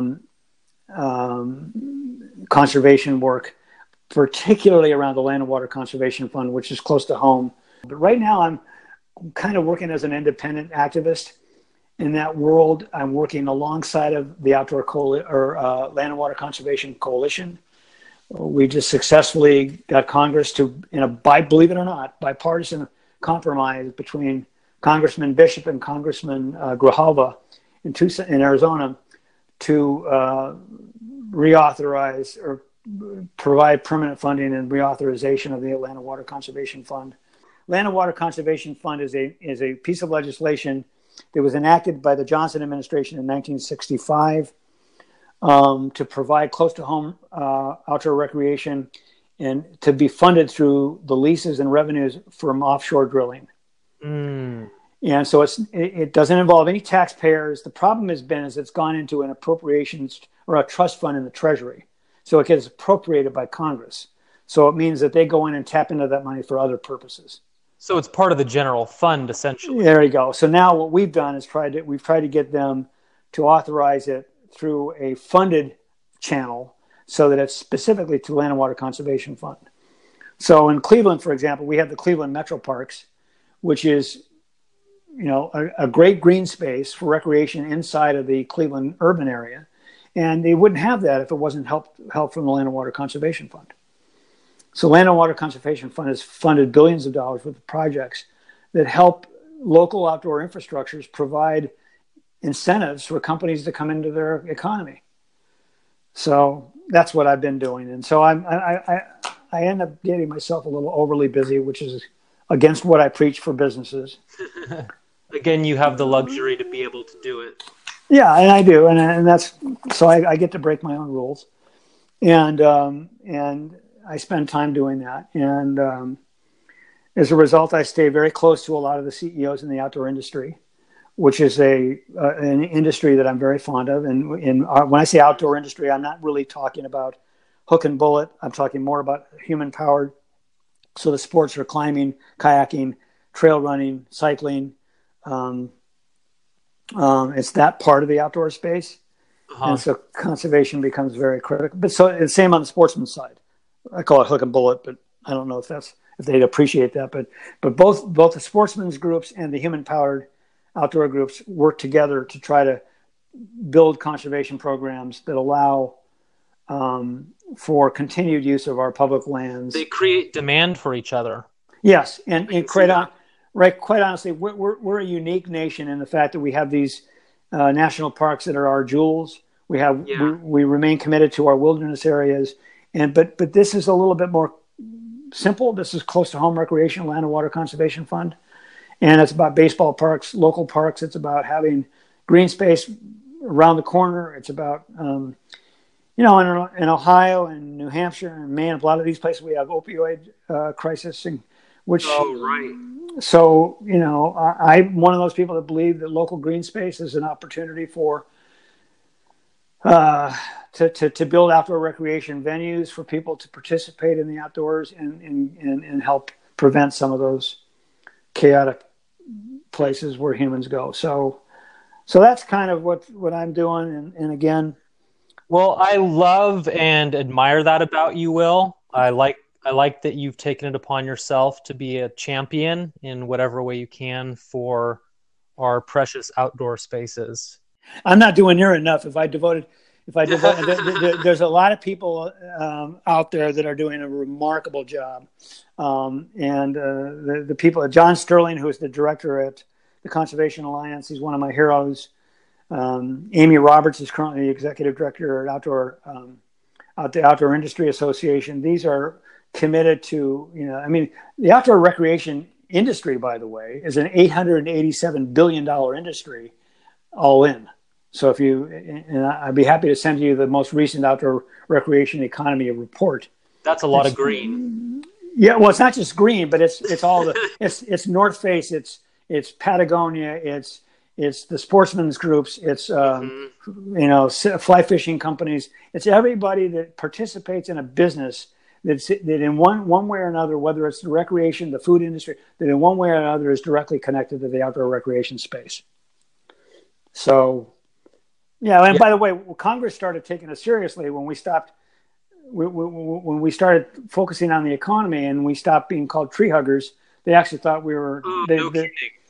conservation work, particularly around the Land and Water Conservation Fund, which is close to home. But right now I'm kind of working as an independent activist in that world. I'm working alongside of the Land and Water Conservation Coalition. We just successfully got Congress to, believe it or not, bipartisan compromise between Congressman Bishop and Congressman Grijalva in Arizona to reauthorize or provide permanent funding and reauthorization of the Land and Water Conservation Fund. Land and Water Conservation Fund is a piece of legislation that was enacted by the Johnson administration in 1965 to provide close to home outdoor recreation and to be funded through the leases and revenues from offshore drilling. Mm. And so it doesn't involve any taxpayers. The problem has been is it's gone into an appropriations or a trust fund in the Treasury. So it gets appropriated by Congress. So it means that they go in and tap into that money for other purposes. So it's part of the general fund, essentially. There you go. So now what we've done is we've tried to get them to authorize it through a funded channel so that it's specifically to Land and Water Conservation Fund. So in Cleveland, for example, we have the Cleveland Metro Parks, which is a great green space for recreation inside of the Cleveland urban area. And they wouldn't have that if it wasn't help from the Land and Water Conservation Fund. So Land and Water Conservation Fund has funded billions of dollars worth of projects that help local outdoor infrastructures provide incentives for companies to come into their economy. So that's what I've been doing. And so I end up getting myself a little overly busy, which is against what I preach for businesses. Again, you have the luxury to be able to do it. Yeah, and I do, and that's so I get to break my own rules, and I spend time doing that, and as a result, I stay very close to a lot of the CEOs in the outdoor industry, which is an industry that I'm very fond of. And when I say outdoor industry, I'm not really talking about hook and bullet. I'm talking more about human powered. So the sports are climbing, kayaking, trail running, cycling. It's that part of the outdoor space. Uh-huh. And so conservation becomes very critical. But so it's same on the sportsman's side. I call it hook and bullet, but I don't know if they'd appreciate that. But both the sportsmen's groups and the human powered outdoor groups work together to try to build conservation programs that allow for continued use of our public lands. They create demand for each other. Yes, and quite honestly, we're a unique nation in the fact that we have these national parks that are our jewels. We remain committed to our wilderness areas, but this is a little bit more simple. This is close to home recreation, Land and Water Conservation Fund, and it's about baseball parks, local parks. It's about having green space around the corner. It's about in Ohio and New Hampshire and Maine, a lot of these places we have opioid crisis, and which. Oh, right. So, I'm one of those people that believe that local green space is an opportunity for to build outdoor recreation venues for people to participate in the outdoors and help prevent some of those chaotic places where humans go. So that's kind of what I'm doing. And again, well, I love and admire that about you, Will. I like that you've taken it upon yourself to be a champion in whatever way you can for our precious outdoor spaces. I'm not doing near enough. If I devoted, there's a lot of people out there that are doing a remarkable job. And the people, John Sterling, who is the director at the Conservation Alliance, he's one of my heroes. Amy Roberts is currently the executive director at the Outdoor Industry Association. These are committed to, the outdoor recreation industry, by the way, is an $887 billion industry all in. So and I'd be happy to send you the most recent outdoor recreation economy report. That's a lot of green. Yeah. Well, it's not just green, but it's all it's North Face, it's Patagonia, it's the sportsmen's groups, it's fly fishing companies. It's everybody that participates in a business that in one way or another, whether it's the recreation, the food industry, that in one way or another is directly connected to the outdoor recreation space. So, by the way, Congress started taking us seriously when we stopped. When we started focusing on the economy and we stopped being called tree huggers, they actually thought we were. No kidding.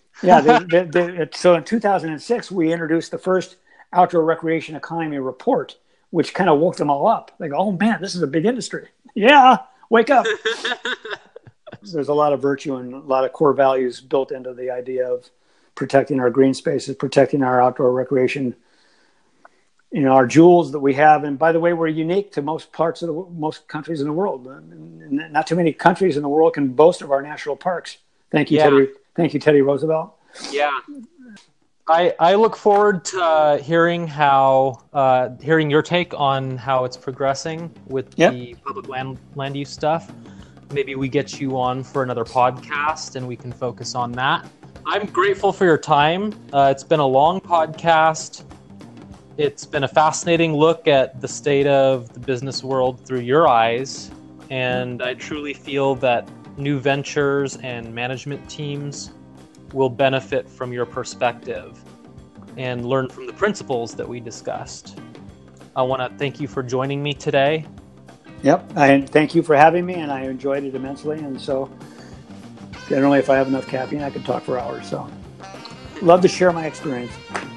So in 2006, we introduced the first outdoor recreation economy report, which kind of woke them all up. They go, "Oh man, this is a big industry." Yeah, wake up. There's a lot of virtue and a lot of core values built into the idea of protecting our green spaces, protecting our outdoor recreation, our jewels that we have. And by the way, we're unique to most countries in the world. Not too many countries in the world can boast of our national parks. Thank you, Teddy. Thank you, Teddy Roosevelt. Yeah. I look forward to hearing your take on how it's progressing with the public land use stuff. Maybe we get you on for another podcast and we can focus on that. I'm grateful for your time. It's been a long podcast. It's been a fascinating look at the state of the business world through your eyes. And I truly feel that new ventures and management teams will benefit from your perspective and learn from the principles that we discussed. I want to thank you for joining me today. Yep, and thank you for having me, and I enjoyed it immensely. And so generally, if I have enough caffeine, I could talk for hours. So love to share my experience.